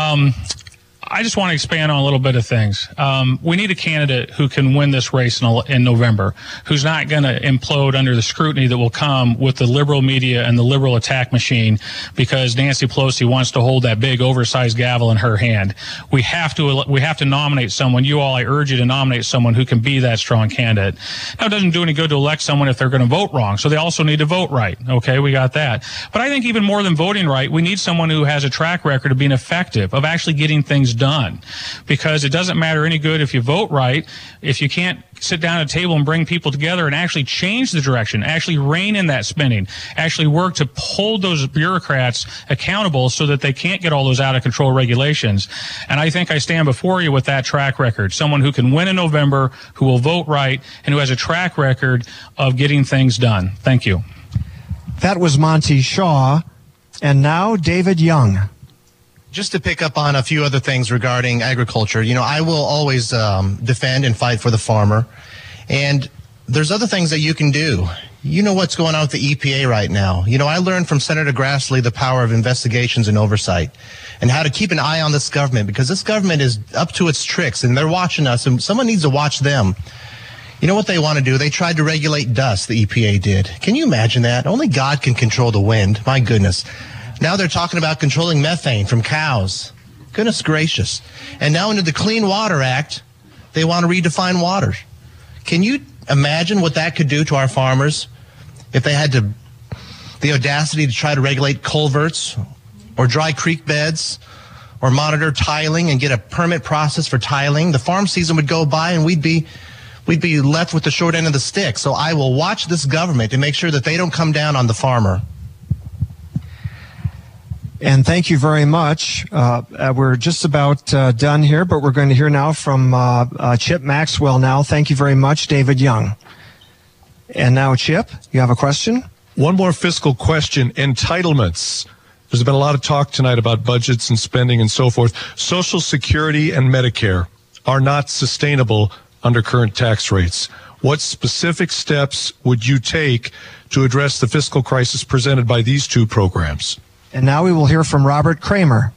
I just want to expand on a little bit of things. We need a candidate who can win this race in November, who's not going to implode under the scrutiny that will come with the liberal media and the liberal attack machine because Nancy Pelosi wants to hold that big oversized gavel in her hand. We have to nominate someone. I urge you to nominate someone who can be that strong candidate. Now, it doesn't do any good to elect someone if they're going to vote wrong. So they also need to vote right. Okay, we got that. But I think even more than voting right, we need someone who has a track record of being effective, of actually getting things done, because it doesn't matter any good if you vote right if you can't sit down at a table and bring people together and actually change the direction, actually rein in that spending, actually work to hold those bureaucrats accountable so that they can't get all those out of control regulations. And I think I stand before you with that track record, someone who can win in November, who will vote right, and who has a track record of getting things done. Thank you. That was Monty Shaw. And now David Young. Just to pick up on a few other things regarding agriculture, I will always defend and fight for the farmer. And there's other things that you can do. You know what's going on with the EPA right now. I learned from Senator Grassley the power of investigations and oversight and how to keep an eye on this government, because this government is up to its tricks and they're watching us, and someone needs to watch them. You know what they want to do? They tried to regulate dust, the EPA did. Can you imagine that? Only God can control the wind. My goodness. Now they're talking about controlling methane from cows. Goodness gracious. And now under the Clean Water Act, they want to redefine water. Can you imagine what that could do to our farmers if they had the audacity to try to regulate culverts or dry creek beds or monitor tiling and get a permit process for tiling? The farm season would go by and we'd be left with the short end of the stick. So I will watch this government and make sure that they don't come down on the farmer. And thank you very much. We're just about done here, but we're going to hear now from Chip Maxwell now. Thank you very much, David Young. And now, Chip, you have a question? One more fiscal question. Entitlements. There's been a lot of talk tonight about budgets and spending and so forth. Social Security and Medicare are not sustainable under current tax rates. What specific steps would you take to address the fiscal crisis presented by these two programs? And now we will hear from Robert Kramer.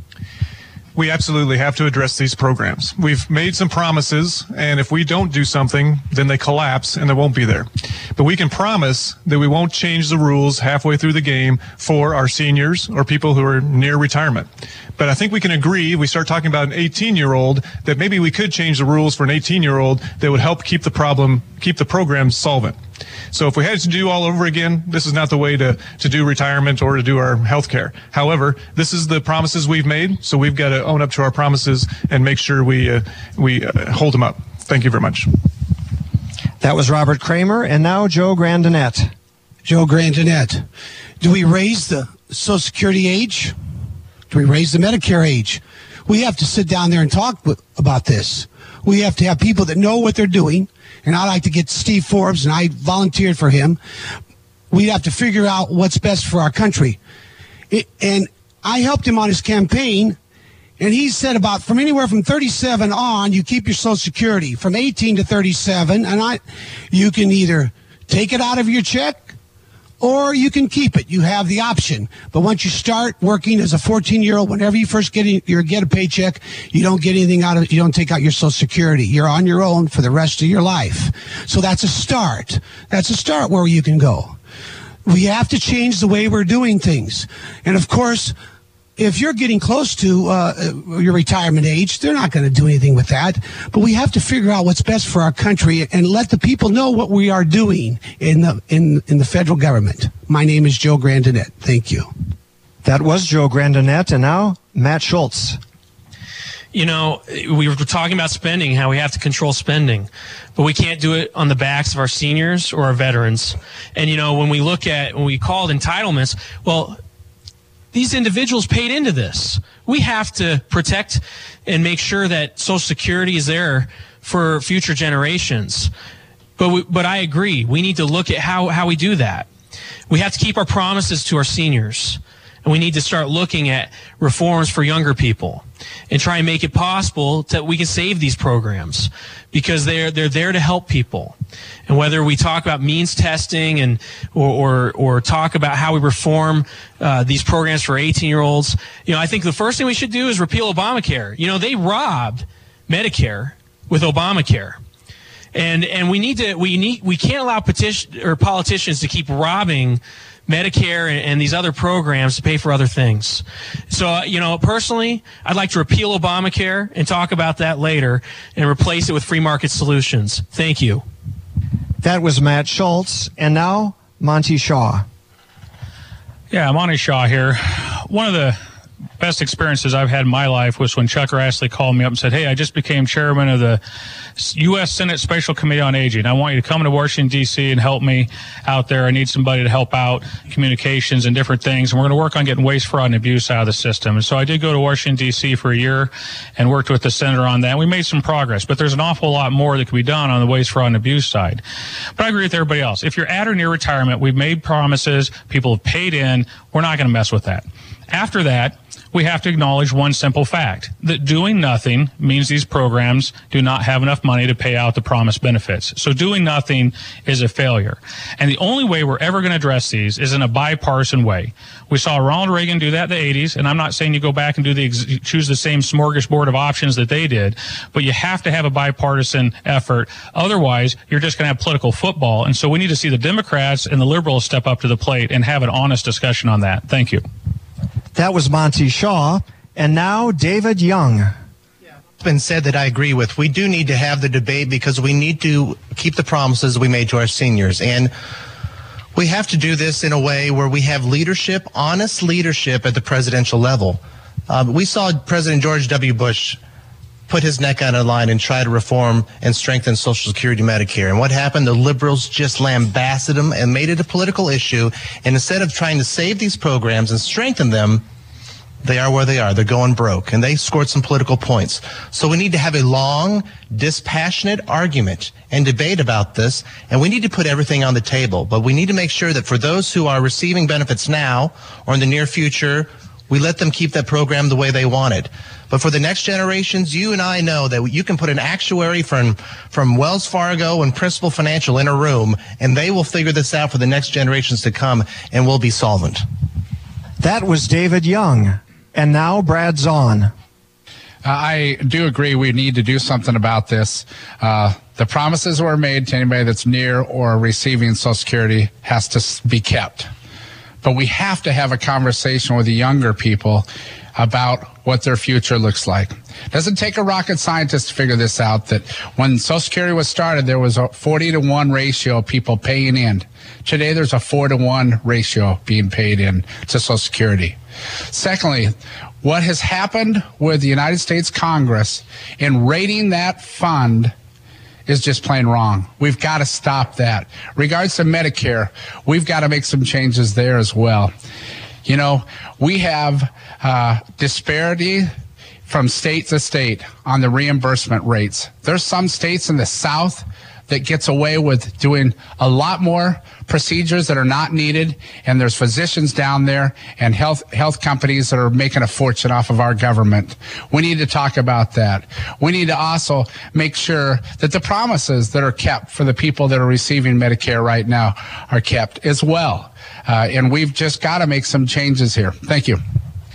We absolutely have to address these programs. We've made some promises, and if we don't do something, then they collapse and they won't be there. But we can promise that we won't change the rules halfway through the game for our seniors or people who are near retirement. But I think we can agree, if we start talking about an 18-year-old, that maybe we could change the rules for an 18-year-old that would help keep the program solvent. So if we had to do all over again, this is not the way to do retirement or to do our health care. However, this is the promises we've made, so we've got to own up to our promises and make sure we hold them up. Thank you very much. That was Robert Kramer, and now Joe Grandinette. Joe Grandinette. Do we raise the Social Security age? Do we raise the Medicare age? We have to sit down there and talk about this. We have to have people that know what they're doing. And I like to get Steve Forbes, and I volunteered for him. We have to figure out what's best for our country. And I helped him on his campaign, and he said from anywhere from 37 on, you keep your Social Security. From 18 to 37, and you can either take it out of your check or you can keep it. You have the option. But once you start working as a 14-year-old, whenever you first get a paycheck, you don't get anything out of it. You don't take out your Social Security. You're on your own for the rest of your life. So that's a start. That's a start where you can go. We have to change the way we're doing things. And of course, if you're getting close to your retirement age, they're not going to do anything with that. But we have to figure out what's best for our country and let the people know what we are doing in the federal government. My name is Joe Grandinet. Thank you. That was Joe Grandinet, and now Matt Schultz. You know, we were talking about spending, how we have to control spending, but we can't do it on the backs of our seniors or our veterans. And, you know, when we called entitlements, well, these individuals paid into this. We have to protect and make sure that Social Security is there for future generations. But I agree. We need to look at how we do that. We have to keep our promises to our seniors. And we need to start looking at reforms for younger people and try and make it possible that we can save these programs because they're there to help people. And whether we talk about means testing and or talk about how we reform these programs for 18-year-olds, you know, I think the first thing we should do is repeal Obamacare. You know, they robbed Medicare with Obamacare. And we can't allow politicians to keep robbing Medicare and these other programs to pay for other things. So, you know, personally, I'd like to repeal Obamacare and talk about that later and replace it with free market solutions. Thank you. That was Matt Schultz. And now, Monty Shaw. Yeah, Monty Shaw here. One of the best experiences I've had in my life was when Chuck Grassley called me up and said, hey, I just became chairman of the U.S. Senate Special Committee on Aging. I want you to come to Washington, D.C. and help me out there. I need somebody to help out communications and different things. And we're going to work on getting waste, fraud, and abuse out of the system. And so I did go to Washington, D.C. for a year and worked with the senator on that. We made some progress, but there's an awful lot more that can be done on the waste, fraud, and abuse side. But I agree with everybody else. If you're at or near retirement, we've made promises. People have paid in. We're not going to mess with that. After that, we have to acknowledge one simple fact, that doing nothing means these programs do not have enough money to pay out the promised benefits. So doing nothing is a failure. And the only way we're ever going to address these is in a bipartisan way. We saw Ronald Reagan do that in the 80s, and I'm not saying you go back and choose the same smorgasbord of options that they did, but you have to have a bipartisan effort. Otherwise, you're just going to have political football. And so we need to see the Democrats and the liberals step up to the plate and have an honest discussion on that. Thank you. That was Monty Shaw. And now David Young. It's been said that I agree with. We do need to have the debate because we need to keep the promises we made to our seniors. And we have to do this in a way where we have leadership, honest leadership at the presidential level. We saw President George W. Bush put his neck on the line and try to reform and strengthen Social Security, Medicare. And what happened? The liberals just lambasted him and made it a political issue. And instead of trying to save these programs and strengthen them, they are where they are. They're going broke. And they scored some political points. So we need to have a long, dispassionate argument and debate about this. And we need to put everything on the table. But we need to make sure that for those who are receiving benefits now or in the near future, we let them keep that program the way they want it. But for the next generations, you and I know that you can put an actuary from Wells Fargo and Principal Financial in a room, and they will figure this out for the next generations to come, and we'll be solvent. That was David Young. And now Brad Zahn. I do agree we need to do something about this. The promises were made to anybody that's near or receiving Social Security has to be kept. But we have to have a conversation with the younger people about what their future looks like. It doesn't take a rocket scientist to figure this out, that when Social Security was started, there was a 40-to-1 ratio of people paying in. Today, there's a 4-to-1 ratio being paid in to Social Security. Secondly, what has happened with the United States Congress in rating that fund is just plain wrong. We've got to stop that. Regards to Medicare, we've got to make some changes there as well. You know, we have disparity from state to state on the reimbursement rates. There's some states in the South that gets away with doing a lot more procedures that are not needed, and there's physicians down there and health companies that are making a fortune off of our government. We need to talk about that. We need to also make sure that the promises that are kept for the people that are receiving Medicare right now are kept as well. And we've just got to make some changes here. Thank you.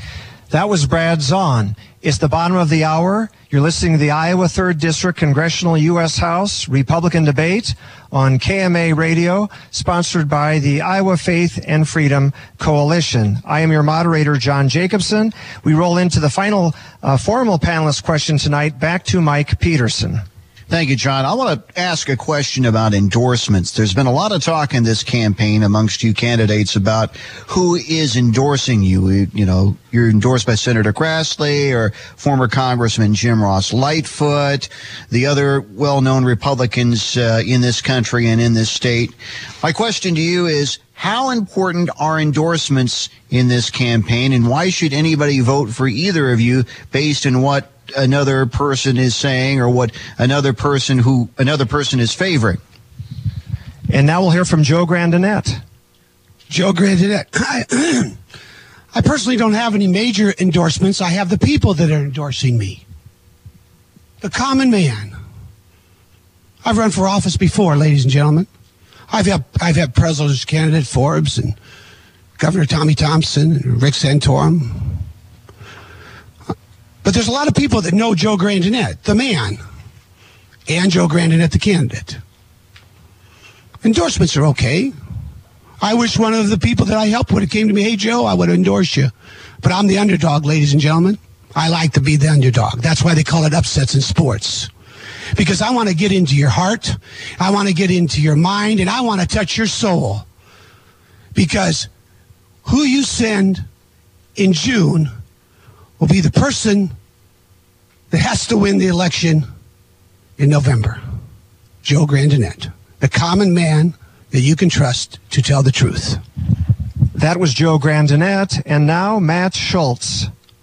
That was Brad Zahn. It's the bottom of the hour. You're listening to the Iowa 3rd District Congressional U.S. House Republican Debate on KMA Radio, sponsored by the Iowa Faith and Freedom Coalition. I am your moderator, John Jacobson. We roll into the final formal panelist question tonight. Back to Mike Peterson. Thank you, John. I want to ask a question about endorsements. There's been a lot of talk in this campaign amongst you candidates about who is endorsing you. You know, you're endorsed by Senator Grassley or former Congressman Jim Ross Lightfoot, the other well-known Republicans in this country and in this state. My question to you is, how important are endorsements in this campaign, and why should anybody vote for either of you based on what another person is saying or what another person is favoring? And now we'll hear from Joe Grandinette. Joe Grandinette. I personally don't have any major endorsements. I have the people that are endorsing me. The common man. I've run for office before, ladies and gentlemen. I've had president's candidate Forbes and Governor Tommy Thompson and Rick Santorum. But there's a lot of people that know Joe Grandinette, the man, and Joe Grandinette, the candidate. Endorsements are okay. I wish one of the people that I helped would have came to me, hey, Joe, I would endorse you. But I'm the underdog, ladies and gentlemen. I like to be the underdog. That's why they call it upsets in sports. Because I want to get into your heart, I want to get into your mind, and I want to touch your soul. Because who you send in June will be the person that has to win the election in November. Joe Grandinette, the common man that you can trust to tell the truth. That was Joe Grandinette, and now Matt Schultz.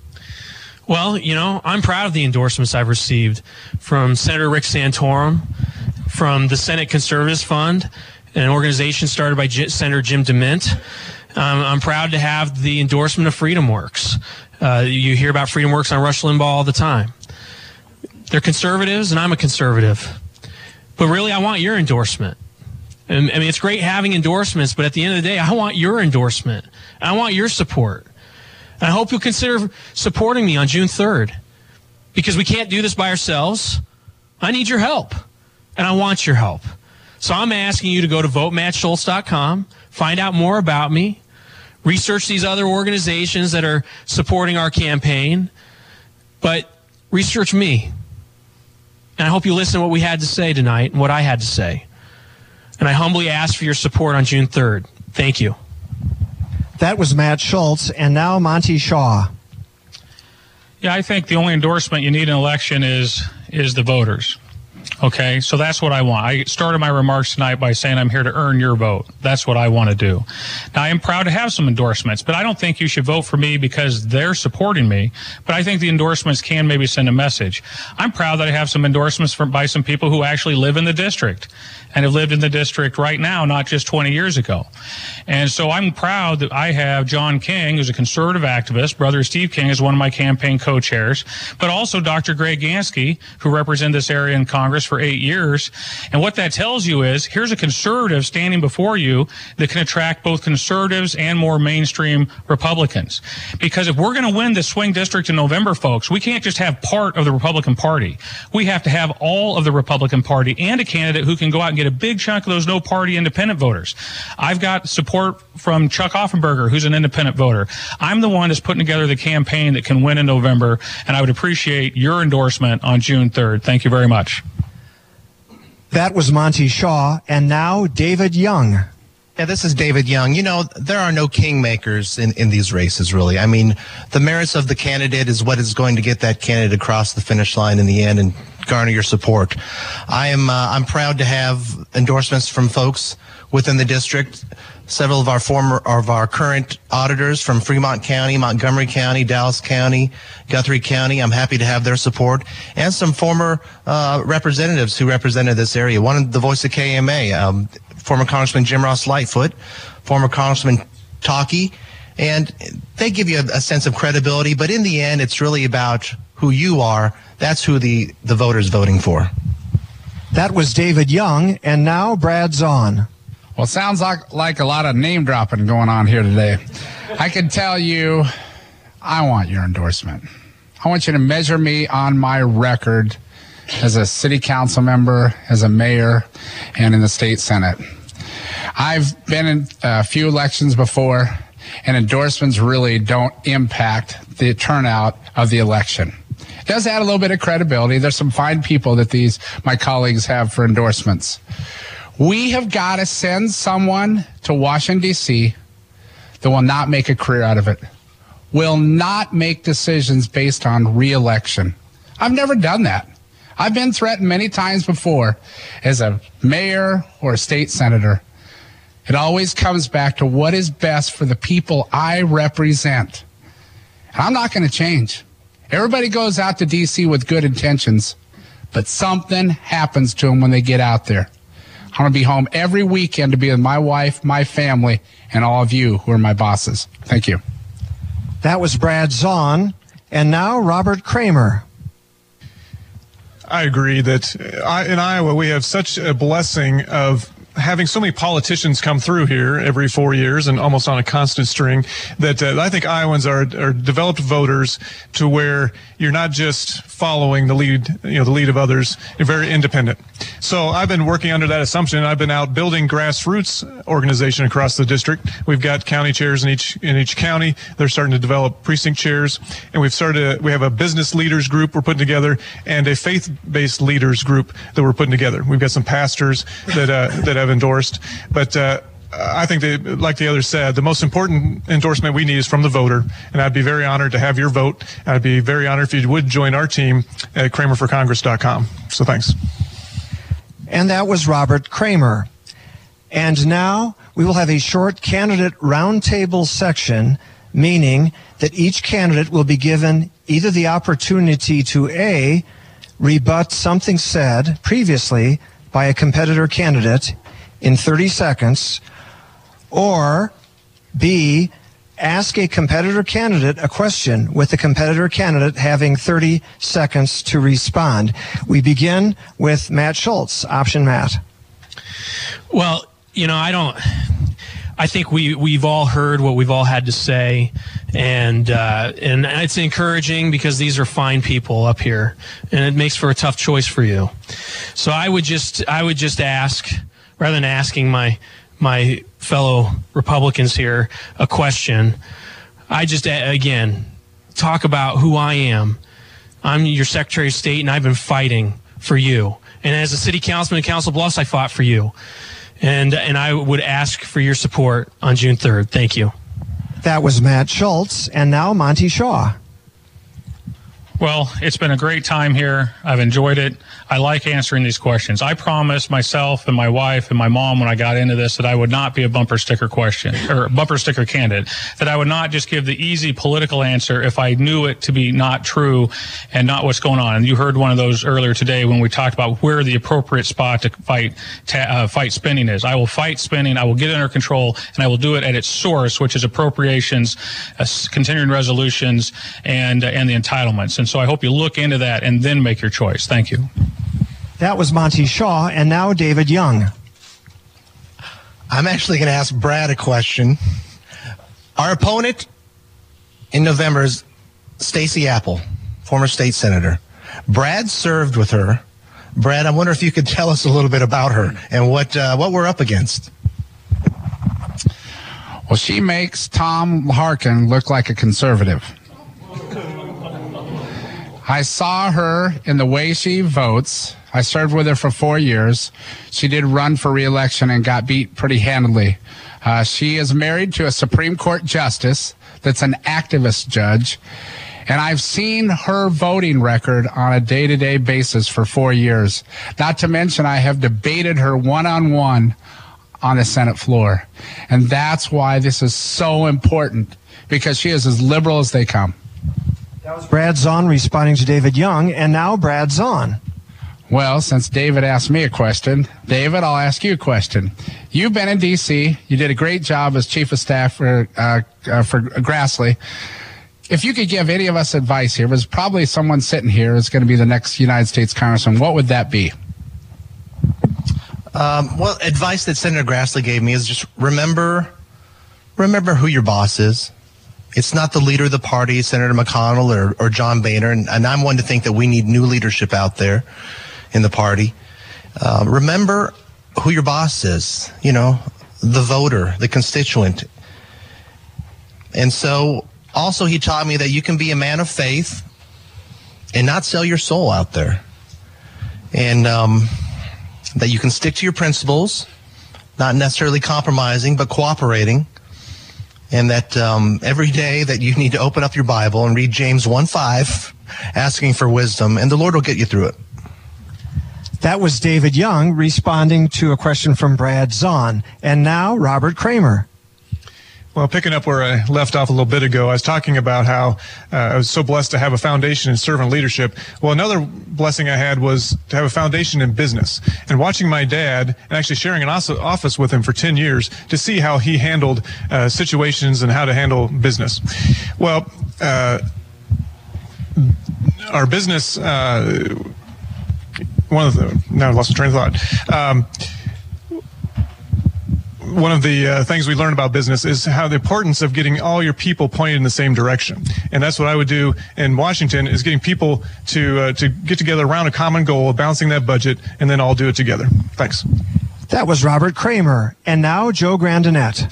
Well, you know, I'm proud of the endorsements I've received from Senator Rick Santorum, from the Senate Conservatives Fund, an organization started by Senator Jim DeMint. I'm proud to have the endorsement of FreedomWorks. You hear about FreedomWorks on Rush Limbaugh all the time. They're conservatives, and I'm a conservative. But really, I want your endorsement. And, I mean, it's great having endorsements, but at the end of the day, I want your endorsement. I want your support. And I hope you'll consider supporting me on June 3rd, because we can't do this by ourselves. I need your help, and I want your help. So I'm asking you to go to votemattschultz.com, find out more about me, research these other organizations that are supporting our campaign, but research me. And I hope you listen to what we had to say tonight and what I had to say. And I humbly ask for your support on June 3rd. Thank you. That was Matt Schultz, and now Monty Shaw. Yeah, I think the only endorsement you need in an election is the voters. Okay, so that's what I want. I started my remarks tonight by saying I'm here to earn your vote. That's what I want to do. Now, I am proud to have some endorsements, but I don't think you should vote for me because they're supporting me. But I think the endorsements can maybe send a message. I'm proud that I have some endorsements by some people who actually live in the district and have lived in the district right now, not just 20 years ago. And so I'm proud that I have John King, who's a conservative activist. Brother Steve King is one of my campaign co-chairs, but also Dr. Greg Gansky, who represented this area in Congress for 8 years. And what that tells you is, here's a conservative standing before you that can attract both conservatives and more mainstream Republicans. Because if we're going to win the swing district in November, folks, we can't just have part of the Republican Party. We have to have all of the Republican Party and a candidate who can go out and get a big chunk of those no-party independent voters. I've got support from Chuck Offenberger, who's an independent voter. I'm the one that's putting together the campaign that can win in November, and I would appreciate your endorsement on June 3rd. Thank you very much. That was Monty Shaw, and now David Young. Yeah, this is David Young. You know, there are no kingmakers in these races, really. I mean, the merits of the candidate is what is going to get that candidate across the finish line in the end and garner your support. I'm proud to have endorsements from folks within the district. Several of our current auditors from Fremont County, Montgomery County, Dallas County, Guthrie County. I'm happy to have their support, and some former representatives who represented this area. One, the voice of KMA, former Congressman Jim Ross Lightfoot, former Congressman Talkie, and they give you a sense of credibility. But in the end, it's really about who you are. That's who the voters voting for. That was David Young, and now Brad Zahn. Well, it sounds like a lot of name dropping going on here today. I can tell you, I want your endorsement. I want you to measure me on my record as a city council member, as a mayor, and in the state senate. I've been in a few elections before, and endorsements really don't impact the turnout of the election. It does add a little bit of credibility. There's some fine people that my colleagues have for endorsements. We have got to send someone to Washington, D.C. that will not make a career out of it, will not make decisions based on re-election. I've never done that. I've been threatened many times before as a mayor or a state senator. It always comes back to what is best for the people I represent. And I'm not going to change. Everybody goes out to D.C. with good intentions, but something happens to them when they get out there. I'm going to be home every weekend to be with my wife, my family, and all of you who are my bosses. Thank you. That was Brad Zahn. And now Robert Kramer. I agree that in Iowa we have such a blessing of having so many politicians come through here every 4 years and almost on a constant string that I think Iowans are developed voters to where you're not just following the lead, the lead of others. You're very independent. So I've been working under that assumption. I've been out building grassroots organization across the district. We've got county chairs in each county. They're starting to develop precinct chairs, and we have a business leaders group we're putting together and a faith-based leaders group that we're putting together. We've got some pastors that have endorsed, but I think that, like the others said, the most important endorsement we need is from the voter, and I'd be very honored to have your vote. I'd be very honored if you would join our team at KramerForCongress.com. So thanks. And that was Robert Kramer. And now we will have a short candidate roundtable section, meaning that each candidate will be given either the opportunity to A, rebut something said previously by a competitor candidate in 30 seconds, or B, ask a competitor candidate a question with the competitor candidate having 30 seconds to respond. We begin with Matt Schultz. Option Matt. Well, I think we've all heard what we've all had to say, and it's encouraging because these are fine people up here, and it makes for a tough choice for you. So I would just ask, rather than asking my fellow Republicans here a question, I just, again, talk about who I am. I'm your Secretary of State, and I've been fighting for you. And as a city councilman in Council Bluffs, I fought for you. And I would ask for your support on June 3rd. Thank you. That was Matt Schultz. And now Monty Shaw. Well, it's been a great time here. I've enjoyed it. I like answering these questions. I promised myself and my wife and my mom when I got into this that I would not be a bumper sticker candidate, that I would not just give the easy political answer if I knew it to be not true and not what's going on. And you heard one of those earlier today when we talked about where the appropriate spot to fight spending is. I will fight spending. I will get it under control, and I will do it at its source, which is appropriations, continuing resolutions, and the entitlements. And so I hope you look into that and then make your choice. Thank you. That was Monty Shaw, and now David Young. I'm actually going to ask Brad a question. Our opponent in November is Stacey Apple, former state senator. Brad served with her. Brad, I wonder if you could tell us a little bit about her and what we're up against. Well, she makes Tom Harkin look like a conservative. I saw her in the way she votes. I served with her for 4 years. She did run for re-election and got beat pretty handily. She is married to a Supreme Court justice that's an activist judge. And I've seen her voting record on a day-to-day basis for 4 years. Not to mention I have debated her one-on-one on the Senate floor. And that's why this is so important, because she is as liberal as they come. That was Brad Zahn responding to David Young, and now Brad Zahn. Well, since David asked me a question, David, I'll ask you a question. You've been in D.C. You did a great job as chief of staff for Grassley. If you could give any of us advice here, there's probably someone sitting here who's going to be the next United States Congressman. What would that be? Well, advice that Senator Grassley gave me is just remember who your boss is. It's not the leader of the party, Senator McConnell or John Boehner, and I'm one to think that we need new leadership out there in the party. Remember who your boss is, the voter, the constituent. And so also he taught me that you can be a man of faith and not sell your soul out there. And that you can stick to your principles, not necessarily compromising, but cooperating. And that every day that you need to open up your Bible and read James 1:5, asking for wisdom, and the Lord will get you through it. That was David Young responding to a question from Brad Zahn. And now, Robert Kramer. Well, picking up where I left off a little bit ago, I was talking about how I was so blessed to have a foundation in servant leadership. Well, another blessing I had was to have a foundation in business. And watching my dad, and actually sharing an office with him for 10 years, to see how he handled situations and how to handle business. Well, our business, now I lost my train of thought. One of the things we learned about business is how the importance of getting all your people pointed in the same direction. And that's what I would do in Washington, is getting people to get together around a common goal of balancing that budget, and then all do it together. Thanks. That was Robert Kramer. And now, Joe Grandinette.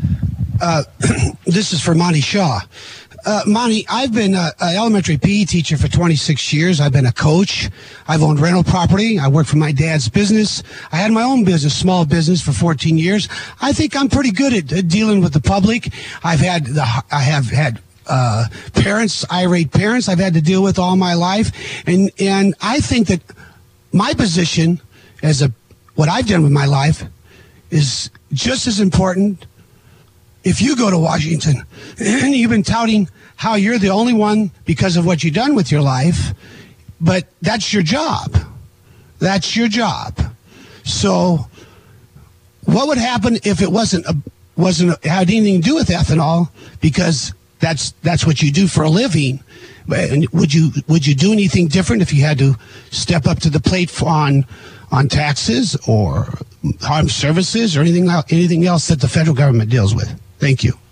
This is for Monty Shaw. Monty, I've been an elementary PE teacher for 26 years. I've been a coach. I've owned rental property. I worked for my dad's business. I had my own business, small business, for 14 years. I think I'm pretty good at dealing with the public. I have had parents, irate parents I've had to deal with all my life. And I think that my position what I've done with my life is just as important. If you go to Washington and you've been touting how you're the only one because of what you've done with your life, but that's your job. That's your job. So what would happen if it had anything to do with ethanol? Because that's what you do for a living. Would you do anything different if you had to step up to the plate on taxes or armed services or anything else that the federal government deals with? Thank you.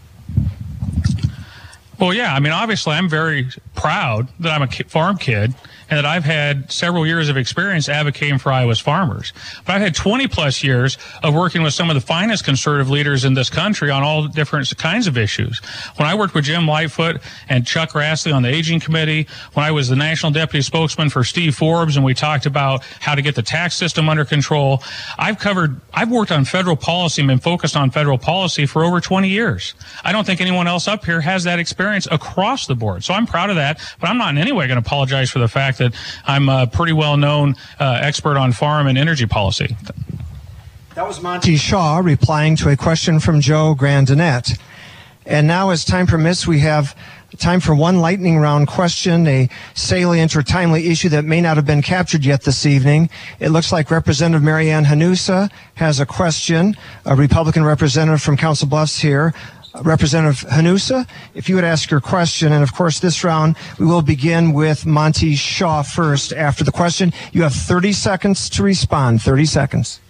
Well, yeah, I mean, obviously, I'm very proud that I'm a farm kid and that I've had several years of experience advocating for Iowa's farmers. But I've had 20-plus years of working with some of the finest conservative leaders in this country on all different kinds of issues. When I worked with Jim Lightfoot and Chuck Grassley on the Aging Committee, when I was the national deputy spokesman for Steve Forbes and we talked about how to get the tax system under control, I've worked on federal policy and been focused on federal policy for over 20 years. I don't think anyone else up here has that experience across the board. So I'm proud of that, but I'm not in any way going to apologize for the fact that I'm a pretty well-known expert on farm and energy policy. That was Monty Shaw replying to a question from Joe Grandinette. And now, as time permits, we have time for one lightning round question, a salient or timely issue that may not have been captured yet this evening. It looks like Representative Marianne Hanusa has a question, a Republican representative from Council Bluffs here. Representative Hanusa, if you would ask your question. And of course, this round, we will begin with Monty Shaw first after the question. You have 30 seconds to respond. 30 seconds.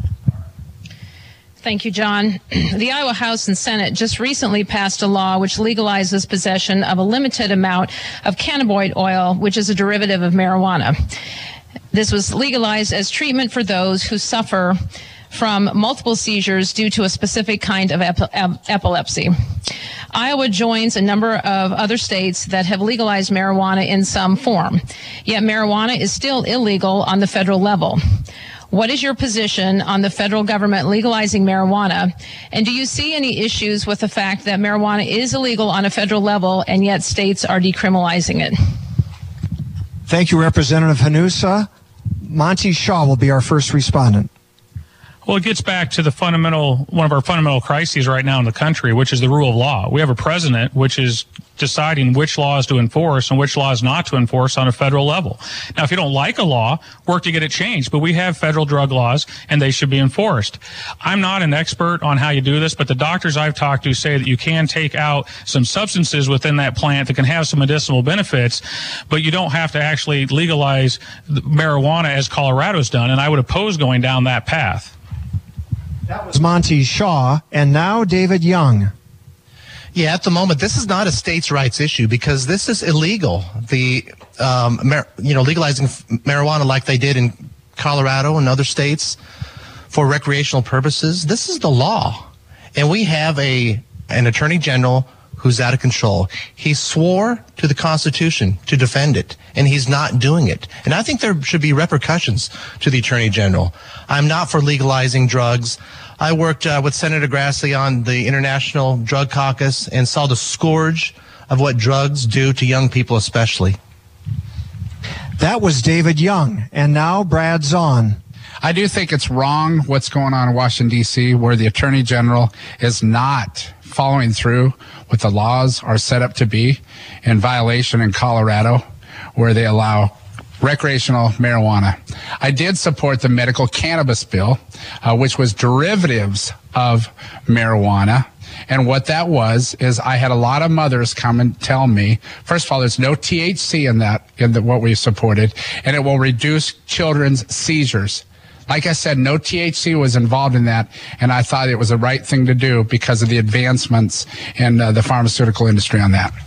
Thank you, John. The Iowa House and Senate just recently passed a law which legalizes possession of a limited amount of cannabinoid oil, which is a derivative of marijuana. This was legalized as treatment for those who suffer from multiple seizures due to a specific kind of epilepsy. Iowa joins a number of other states that have legalized marijuana in some form, yet marijuana is still illegal on the federal level. What is your position on the federal government legalizing marijuana? And do you see any issues with the fact that marijuana is illegal on a federal level and yet states are decriminalizing it? Thank you, Representative Hanusa. Monty Shaw will be our first respondent. Well, it gets back to one of our fundamental crises right now in the country, which is the rule of law. We have a president which is deciding which laws to enforce and which laws not to enforce on a federal level. Now, if you don't like a law, work to get it changed. But we have federal drug laws, and they should be enforced. I'm not an expert on how you do this, but the doctors I've talked to say that you can take out some substances within that plant that can have some medicinal benefits, but you don't have to actually legalize marijuana as Colorado's done, and I would oppose going down that path. That was Monty Shaw, and now David Young. Yeah, at the moment, this is not a states' rights issue because this is illegal. The legalizing marijuana like they did in Colorado and other states for recreational purposes. This is the law, and we have an attorney general who's out of control. He swore to the Constitution to defend it, and he's not doing it. And I think there should be repercussions to the attorney general. I'm not for legalizing drugs. I worked with Senator Grassley on the International Drug Caucus and saw the scourge of what drugs do to young people especially. That was David Young. And now Brad Zahn. I do think it's wrong what's going on in Washington, D.C., where the Attorney General is not following through with the laws are set up to be in violation in Colorado, where they allow recreational marijuana. I did support the medical cannabis bill, which was derivatives of marijuana. And what that was is I had a lot of mothers come and tell me, first of all, there's no THC in what we supported, and it will reduce children's seizures. Like I said, no THC was involved in that, and I thought it was the right thing to do because of the advancements in the pharmaceutical industry on that.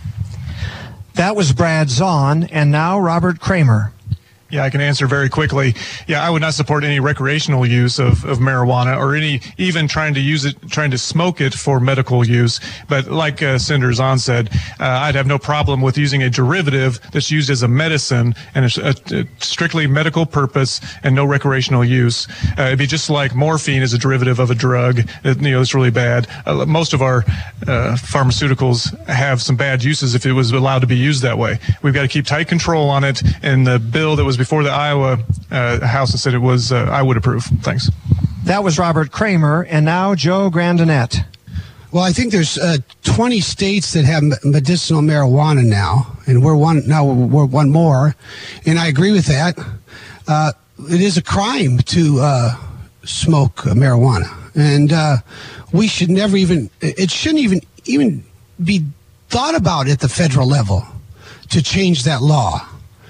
That was Brad Zahn, and now Robert Kramer. Yeah, I can answer very quickly. Yeah, I would not support any recreational use of marijuana or even trying to smoke it for medical use. But like Senator Zahn said, I'd have no problem with using a derivative that's used as a medicine and a strictly medical purpose and no recreational use. It'd be just like morphine is a derivative of a drug. It's really bad. Most of our pharmaceuticals have some bad uses if it was allowed to be used that way. We've got to keep tight control on it. And the bill that was before the Iowa House and said it was, I would approve. Thanks. That was Robert Kramer, and now Joe Grandinet. Well, I think there's 20 states that have medicinal marijuana now, and we're one more, and I agree with that. It is a crime to smoke marijuana, and we should never it shouldn't even be thought about at the federal level to change that law.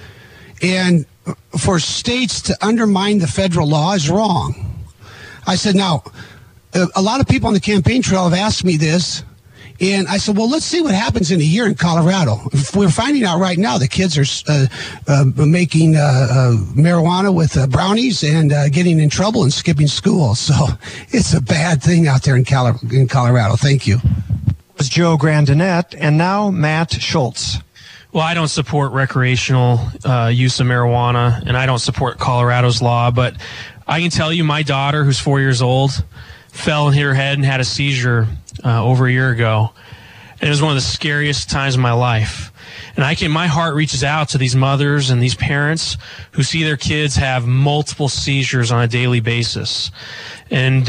And for states to undermine the federal law is wrong. I said, now, a lot of people on the campaign trail have asked me this, and I said, well, let's see what happens in a year in Colorado. We're finding out right now the kids are making marijuana with brownies and getting in trouble and skipping school. So it's a bad thing out there in Colorado. Thank you. It was Joe Grandinet, and now Matt Schultz. Well, I don't support recreational use of marijuana, and I don't support Colorado's law, but I can tell you my daughter, who's 4 years old, fell and hit her head and had a seizure over a year ago. And it was one of the scariest times of my life. And my heart reaches out to these mothers and these parents who see their kids have multiple seizures on a daily basis. And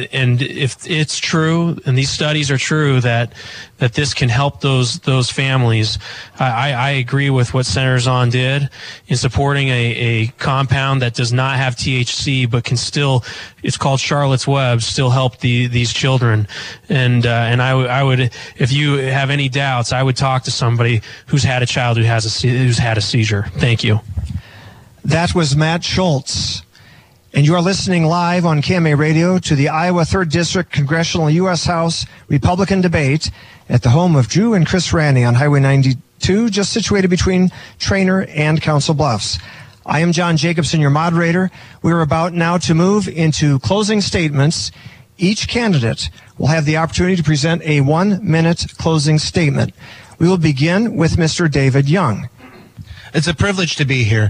if it's true, and these studies are true, that this can help those families, I agree with what Senator Zahn did in supporting a compound that does not have THC, but can still, it's called Charlotte's Web, still help these children. And I would, if you have any doubts, I would talk to somebody who's had a child who's had a seizure. Thank you. That was Matt Schultz. And you are listening live on KMA Radio to the Iowa 3rd District Congressional U.S. House Republican debate at the home of Drew and Chris Ranney on Highway 92, just situated between Trainer and Council Bluffs. I am John Jacobson, your moderator. We are about now to move into closing statements. Each candidate will have the opportunity to present a 1-minute closing statement. We will begin with Mr. David Young. It's a privilege to be here.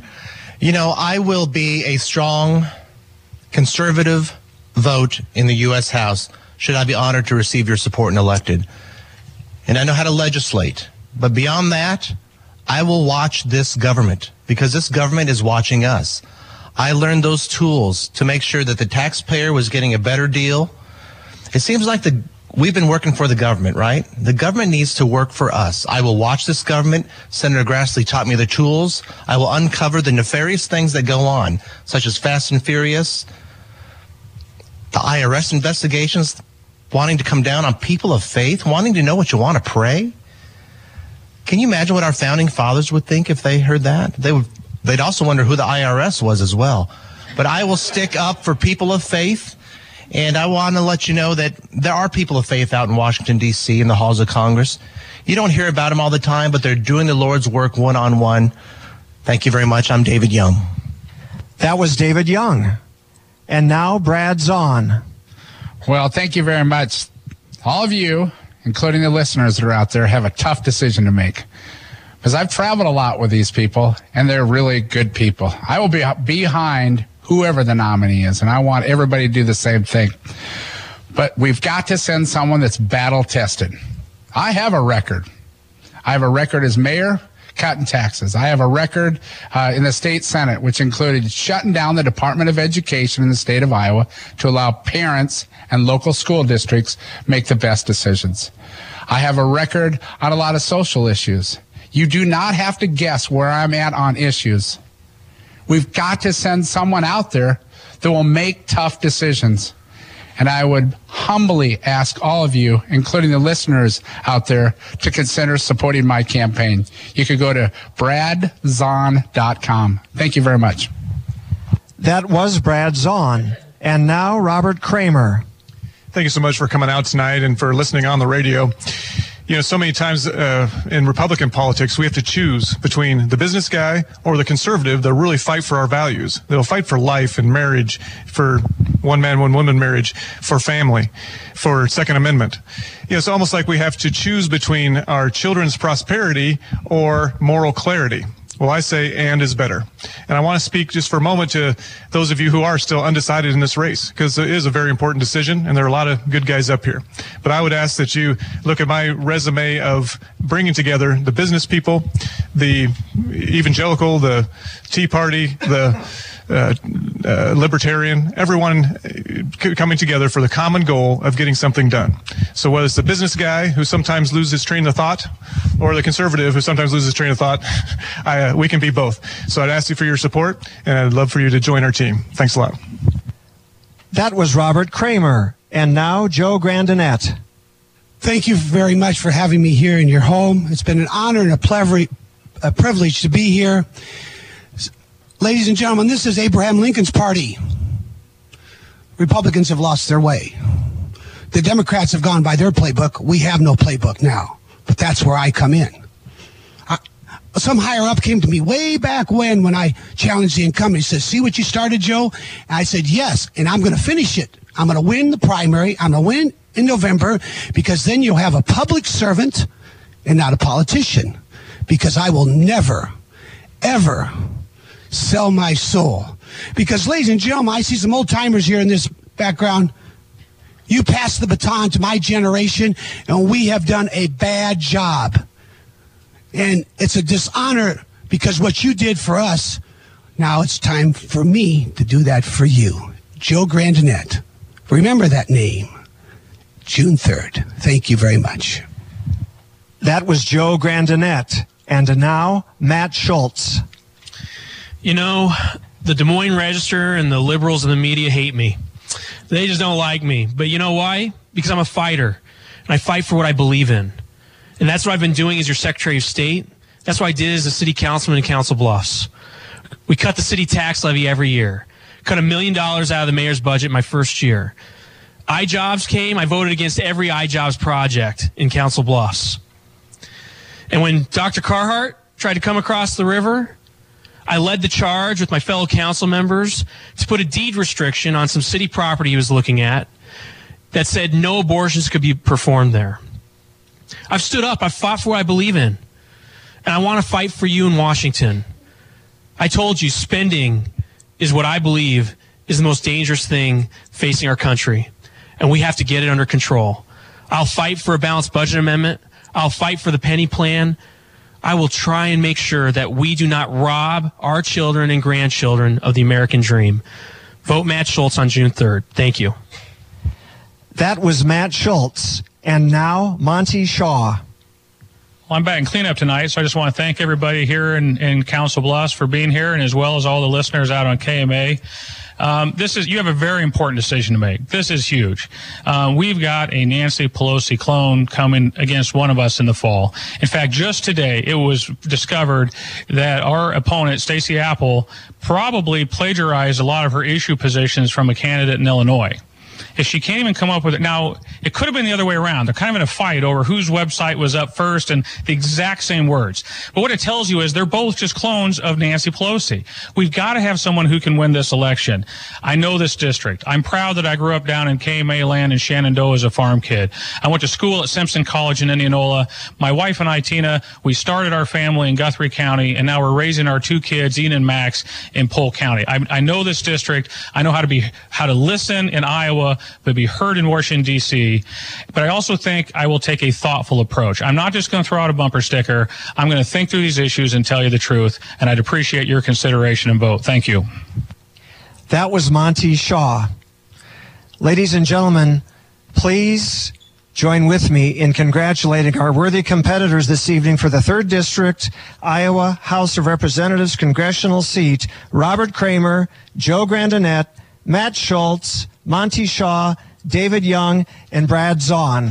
I will be a strong conservative vote in the U.S. House should I be honored to receive your support and elected. And I know how to legislate. But beyond that, I will watch this government because this government is watching us. I learned those tools to make sure that the taxpayer was getting a better deal. It seems like we've been working for the government, right? The government needs to work for us. I will watch this government. Senator Grassley taught me the tools. I will uncover the nefarious things that go on, such as Fast and Furious, the IRS investigations, wanting to come down on people of faith, wanting to know what you want to pray. Can you imagine what our founding fathers would think if they heard that? They'd also wonder who the IRS was as well. But I will stick up for people of faith, And I want to let you know that there are people of faith out in Washington, D.C., in the halls of Congress. You don't hear about them all the time, but they're doing the Lord's work one-on-one. Thank you very much. I'm David Young. That was David Young. And now Brad Zahn. Well, thank you very much. All of you, including the listeners that are out there, have a tough decision to make. Because I've traveled a lot with these people, and they're really good people. I will be behind whoever the nominee is, and I want everybody to do the same thing. But we've got to send someone that's battle-tested. I have a record. I have a record as mayor, cutting taxes. I have a record in the state Senate, which included shutting down the Department of Education in the state of Iowa to allow parents and local school districts make the best decisions. I have a record on a lot of social issues. You do not have to guess where I'm at on issues. We've got to send someone out there that will make tough decisions. And I would humbly ask all of you, including the listeners out there, to consider supporting my campaign. You could go to bradzahn.com. Thank you very much. That was Brad Zahn. And now Robert Kramer. Thank you so much for coming out tonight and for listening on the radio. You know, so many times in Republican politics, we have to choose between the business guy or the conservative that really fight for our values. They'll fight for life and marriage, for one man, one woman marriage, for family, for Second Amendment. You know, it's almost like we have to choose between our children's prosperity or moral clarity. Well, I say and is better. And I want to speak just for a moment to those of you who are still undecided in this race, because it is a very important decision, and there are a lot of good guys up here. But I would ask that you look at my resume of bringing together the business people, the evangelical, the Tea Party, the libertarian, everyone coming together for the common goal of getting something done. So whether it's the business guy who sometimes loses his train of thought or the conservative who sometimes loses his train of thought, we can be both. So I'd ask you for your support, and I'd love for you to join our team. Thanks a lot. That was Robert Kramer. And now Joe Grandinette. Thank you very much for having me here in your home. It's been an honor and a privilege to be here. Ladies and gentlemen, this is Abraham Lincoln's party. Republicans have lost their way. The Democrats have gone by their playbook. We have no playbook now. But that's where I come in. Some higher up came to me way back when I challenged the incumbent. He said, "See what you started, Joe?" And I said, "Yes, and I'm going to finish it. I'm going to win the primary. I'm going to win in November, because then you'll have a public servant and not a politician. Because I will never, ever sell my soul." Because, ladies and gentlemen, I see some old timers here in this background. You passed the baton to my generation, and we have done a bad job. And it's a dishonor, because what you did for us, now it's time for me to do that for you. Joe Grandinette. Remember that name. June 3rd. Thank you very much. That was Joe Grandinette. And now Matt Schultz. You know, the Des Moines Register and the liberals and the media hate me. They just don't like me. But you know why? Because I'm a fighter, and I fight for what I believe in. And that's what I've been doing as your Secretary of State. That's what I did as a city councilman in Council Bluffs. We cut the city tax levy every year. Cut $1 million out of the mayor's budget my first year. iJobs came. I voted against every iJobs project in Council Bluffs. And when Dr. Carhart tried to come across the river, I led the charge with my fellow council members to put a deed restriction on some city property he was looking at that said no abortions could be performed there. I've stood up. I've fought for what I believe in. And I want to fight for you in Washington. I told you spending is what I believe is the most dangerous thing facing our country. And we have to get it under control. I'll fight for a balanced budget amendment. I'll fight for the penny plan. I will try and make sure that we do not rob our children and grandchildren of the American dream. Vote Matt Schultz on June 3rd. Thank you. That was Matt Schultz. And now Monty Shaw. Well, I'm back in cleanup tonight, so I just want to thank everybody here in Council Bluffs for being here, and as well as all the listeners out on KMA. You have a very important decision to make. This is huge. We've got a Nancy Pelosi clone coming against one of us in the fall. In fact, just today, it was discovered that our opponent, Stacey Apple, probably plagiarized a lot of her issue positions from a candidate in Illinois. if she can't even come up with it. Now, it could have been the other way around. They're kind of in a fight over whose website was up first and the exact same words. But what it tells you is they're both just clones of Nancy Pelosi. We've got to have someone who can win this election. I know this district. I'm proud that I grew up down in KMA land in Shenandoah as a farm kid. I went to school at Simpson College in Indianola. My wife and I, Tina, we started our family in Guthrie County, and now we're raising our two kids, Ian and Max, in Polk County. I know this district. I know how to listen in Iowa, but be heard in Washington, D.C. But I also think I will take a thoughtful approach. I'm not just going to throw out a bumper sticker. I'm going to think through these issues and tell you the truth, and I'd appreciate your consideration and vote. Thank you. That was Monty Shaw. Ladies and gentlemen, please join with me in congratulating our worthy competitors this evening for the 3rd District, Iowa House of Representatives congressional seat, Robert Kramer, Joe Grandinette, Matt Schultz, Monty Shaw, David Young, and Brad Zahn.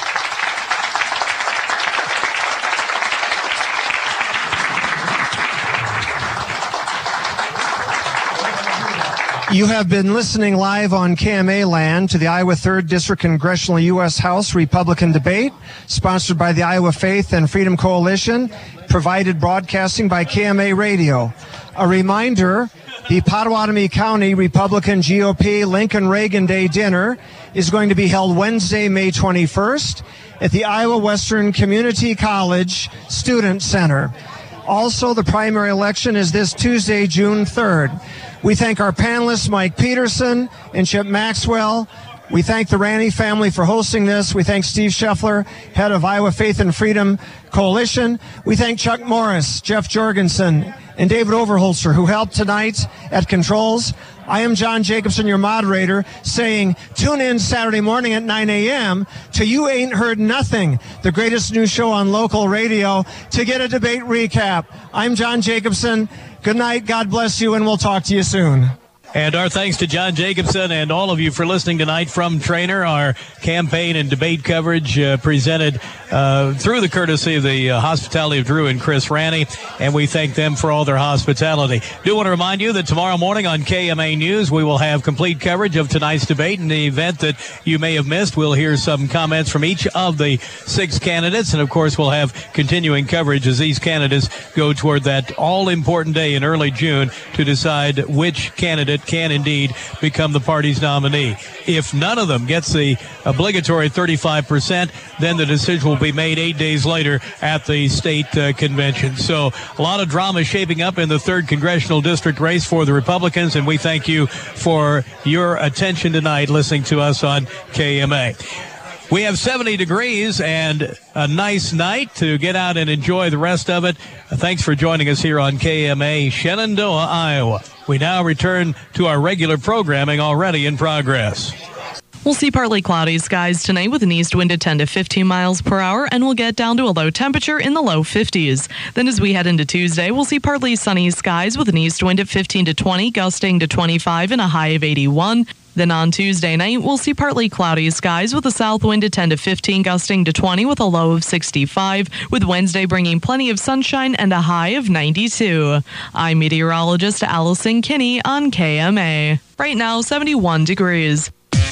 You have been listening live on KMA land to the Iowa 3rd District Congressional U.S. House Republican debate, sponsored by the Iowa Faith and Freedom Coalition, provided broadcasting by KMA Radio. A reminder, the Pottawatomie County Republican GOP Lincoln Reagan Day dinner is going to be held Wednesday, May 21st at the Iowa Western Community College Student Center. Also, the primary election is this Tuesday, June 3rd. We thank our panelists, Mike Peterson and Chip Maxwell. We thank the Ranney family for hosting this. We thank Steve Scheffler, head of Iowa Faith and Freedom Coalition. We thank Chuck Morris, Jeff Jorgensen, and David Overholzer, who helped tonight at controls. I am John Jacobson, your moderator, saying tune in Saturday morning at 9 a.m. to You Ain't Heard Nothing, the greatest news show on local radio, to get a debate recap. I'm John Jacobson. Good night, God bless you, and we'll talk to you soon. And our thanks to John Jacobson and all of you for listening tonight from Trainer. Our campaign and debate coverage presented through the courtesy of the hospitality of Drew and Chris Ranney, and we thank them for all their hospitality. Do want to remind you that tomorrow morning on KMA News, we will have complete coverage of tonight's debate. In the event that you may have missed, we'll hear some comments from each of the 6 candidates, and of course we'll have continuing coverage as these candidates go toward that all-important day in early June to decide which candidate can indeed become the party's nominee. If none of them gets the obligatory 35%, then the decision will be made 8 days later at the state convention. So a lot of drama shaping up in the 3rd Congressional District race for the Republicans, and we thank you for your attention tonight listening to us on KMA. We have 70 degrees and a nice night to get out and enjoy the rest of it. Thanks for joining us here on KMA, Shenandoah, Iowa. We now return to our regular programming already in progress. We'll see partly cloudy skies tonight with an east wind at 10 to 15 miles per hour, and we'll get down to a low temperature in the low 50s. Then as we head into Tuesday, we'll see partly sunny skies with an east wind at 15 to 20, gusting to 25 and a high of 81. Then on Tuesday night, we'll see partly cloudy skies with a south wind at 10 to 15, gusting to 20 with a low of 65, with Wednesday bringing plenty of sunshine and a high of 92. I'm meteorologist Allison Kinney on KMA. Right now, 71 degrees.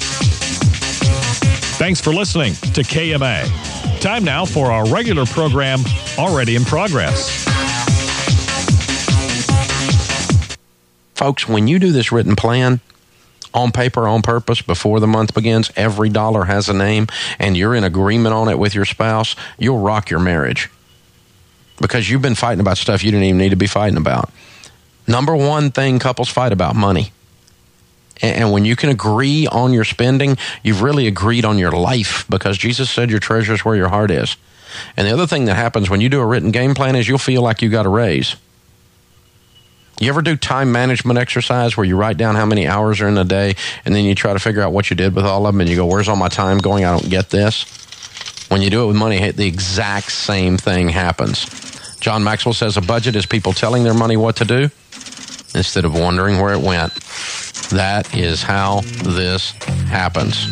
Thanks for listening to KMA. Time now for our regular program, already in progress. Folks, when you do this written plan, on paper, on purpose, before the month begins, every dollar has a name, and you're in agreement on it with your spouse, you'll rock your marriage. Because you've been fighting about stuff you didn't even need to be fighting about. Number one thing couples fight about, money. And when you can agree on your spending, you've really agreed on your life, because Jesus said your treasure is where your heart is. And the other thing that happens when you do a written game plan is you'll feel like you got a raise. You ever do time management exercise where you write down how many hours are in a day and then you try to figure out what you did with all of them and you go, where's all my time going? I don't get this. When you do it with money, the exact same thing happens. John Maxwell says a budget is people telling their money what to do instead of wondering where it went. That is how this happens.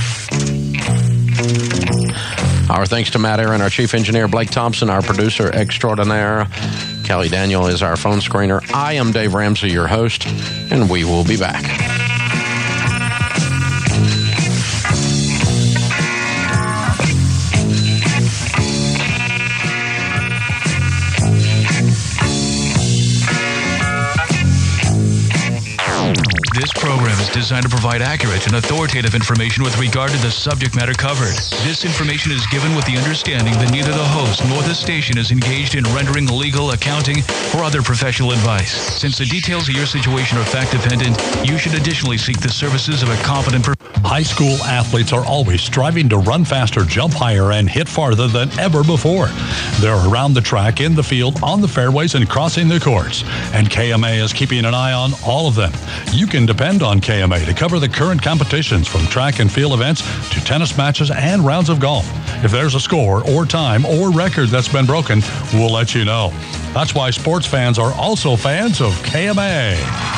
Our thanks to Matt Aaron, our chief engineer, Blake Thompson, our producer extraordinaire. Kelly Daniel is our phone screener. I am Dave Ramsey, your host, and we will be back. This program is designed to provide accurate and authoritative information with regard to the subject matter covered. This information is given with the understanding that neither the host nor the station is engaged in rendering legal, accounting, or other professional advice. Since the details of your situation are fact-dependent, you should additionally seek the services of a competent High school athletes are always striving to run faster, jump higher, and hit farther than ever before. They're around the track, in the field, on the fairways, and crossing the courts. And KMA is keeping an eye on all of them. You can depend on KMA to cover the current competitions, from track and field events to tennis matches and rounds of golf. If there's a score or time or record that's been broken, we'll let you know. That's why sports fans are also fans of KMA.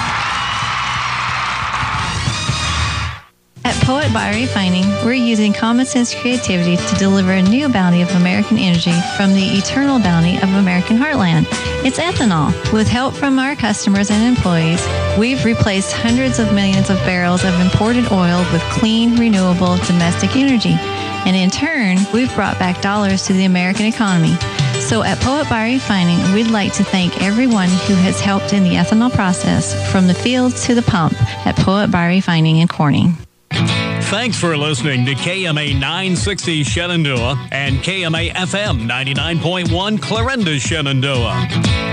At Poet Biorefining, we're using common sense creativity to deliver a new bounty of American energy from the eternal bounty of American heartland. It's ethanol. With help from our customers and employees, we've replaced hundreds of millions of barrels of imported oil with clean, renewable, domestic energy. And in turn, we've brought back dollars to the American economy. So at Poet Biorefining, we'd like to thank everyone who has helped in the ethanol process, from the fields to the pump, at Poet Biorefining in Corning. Thanks for listening to KMA 960 Shenandoah and KMA FM 99.1 Clarinda, Shenandoah.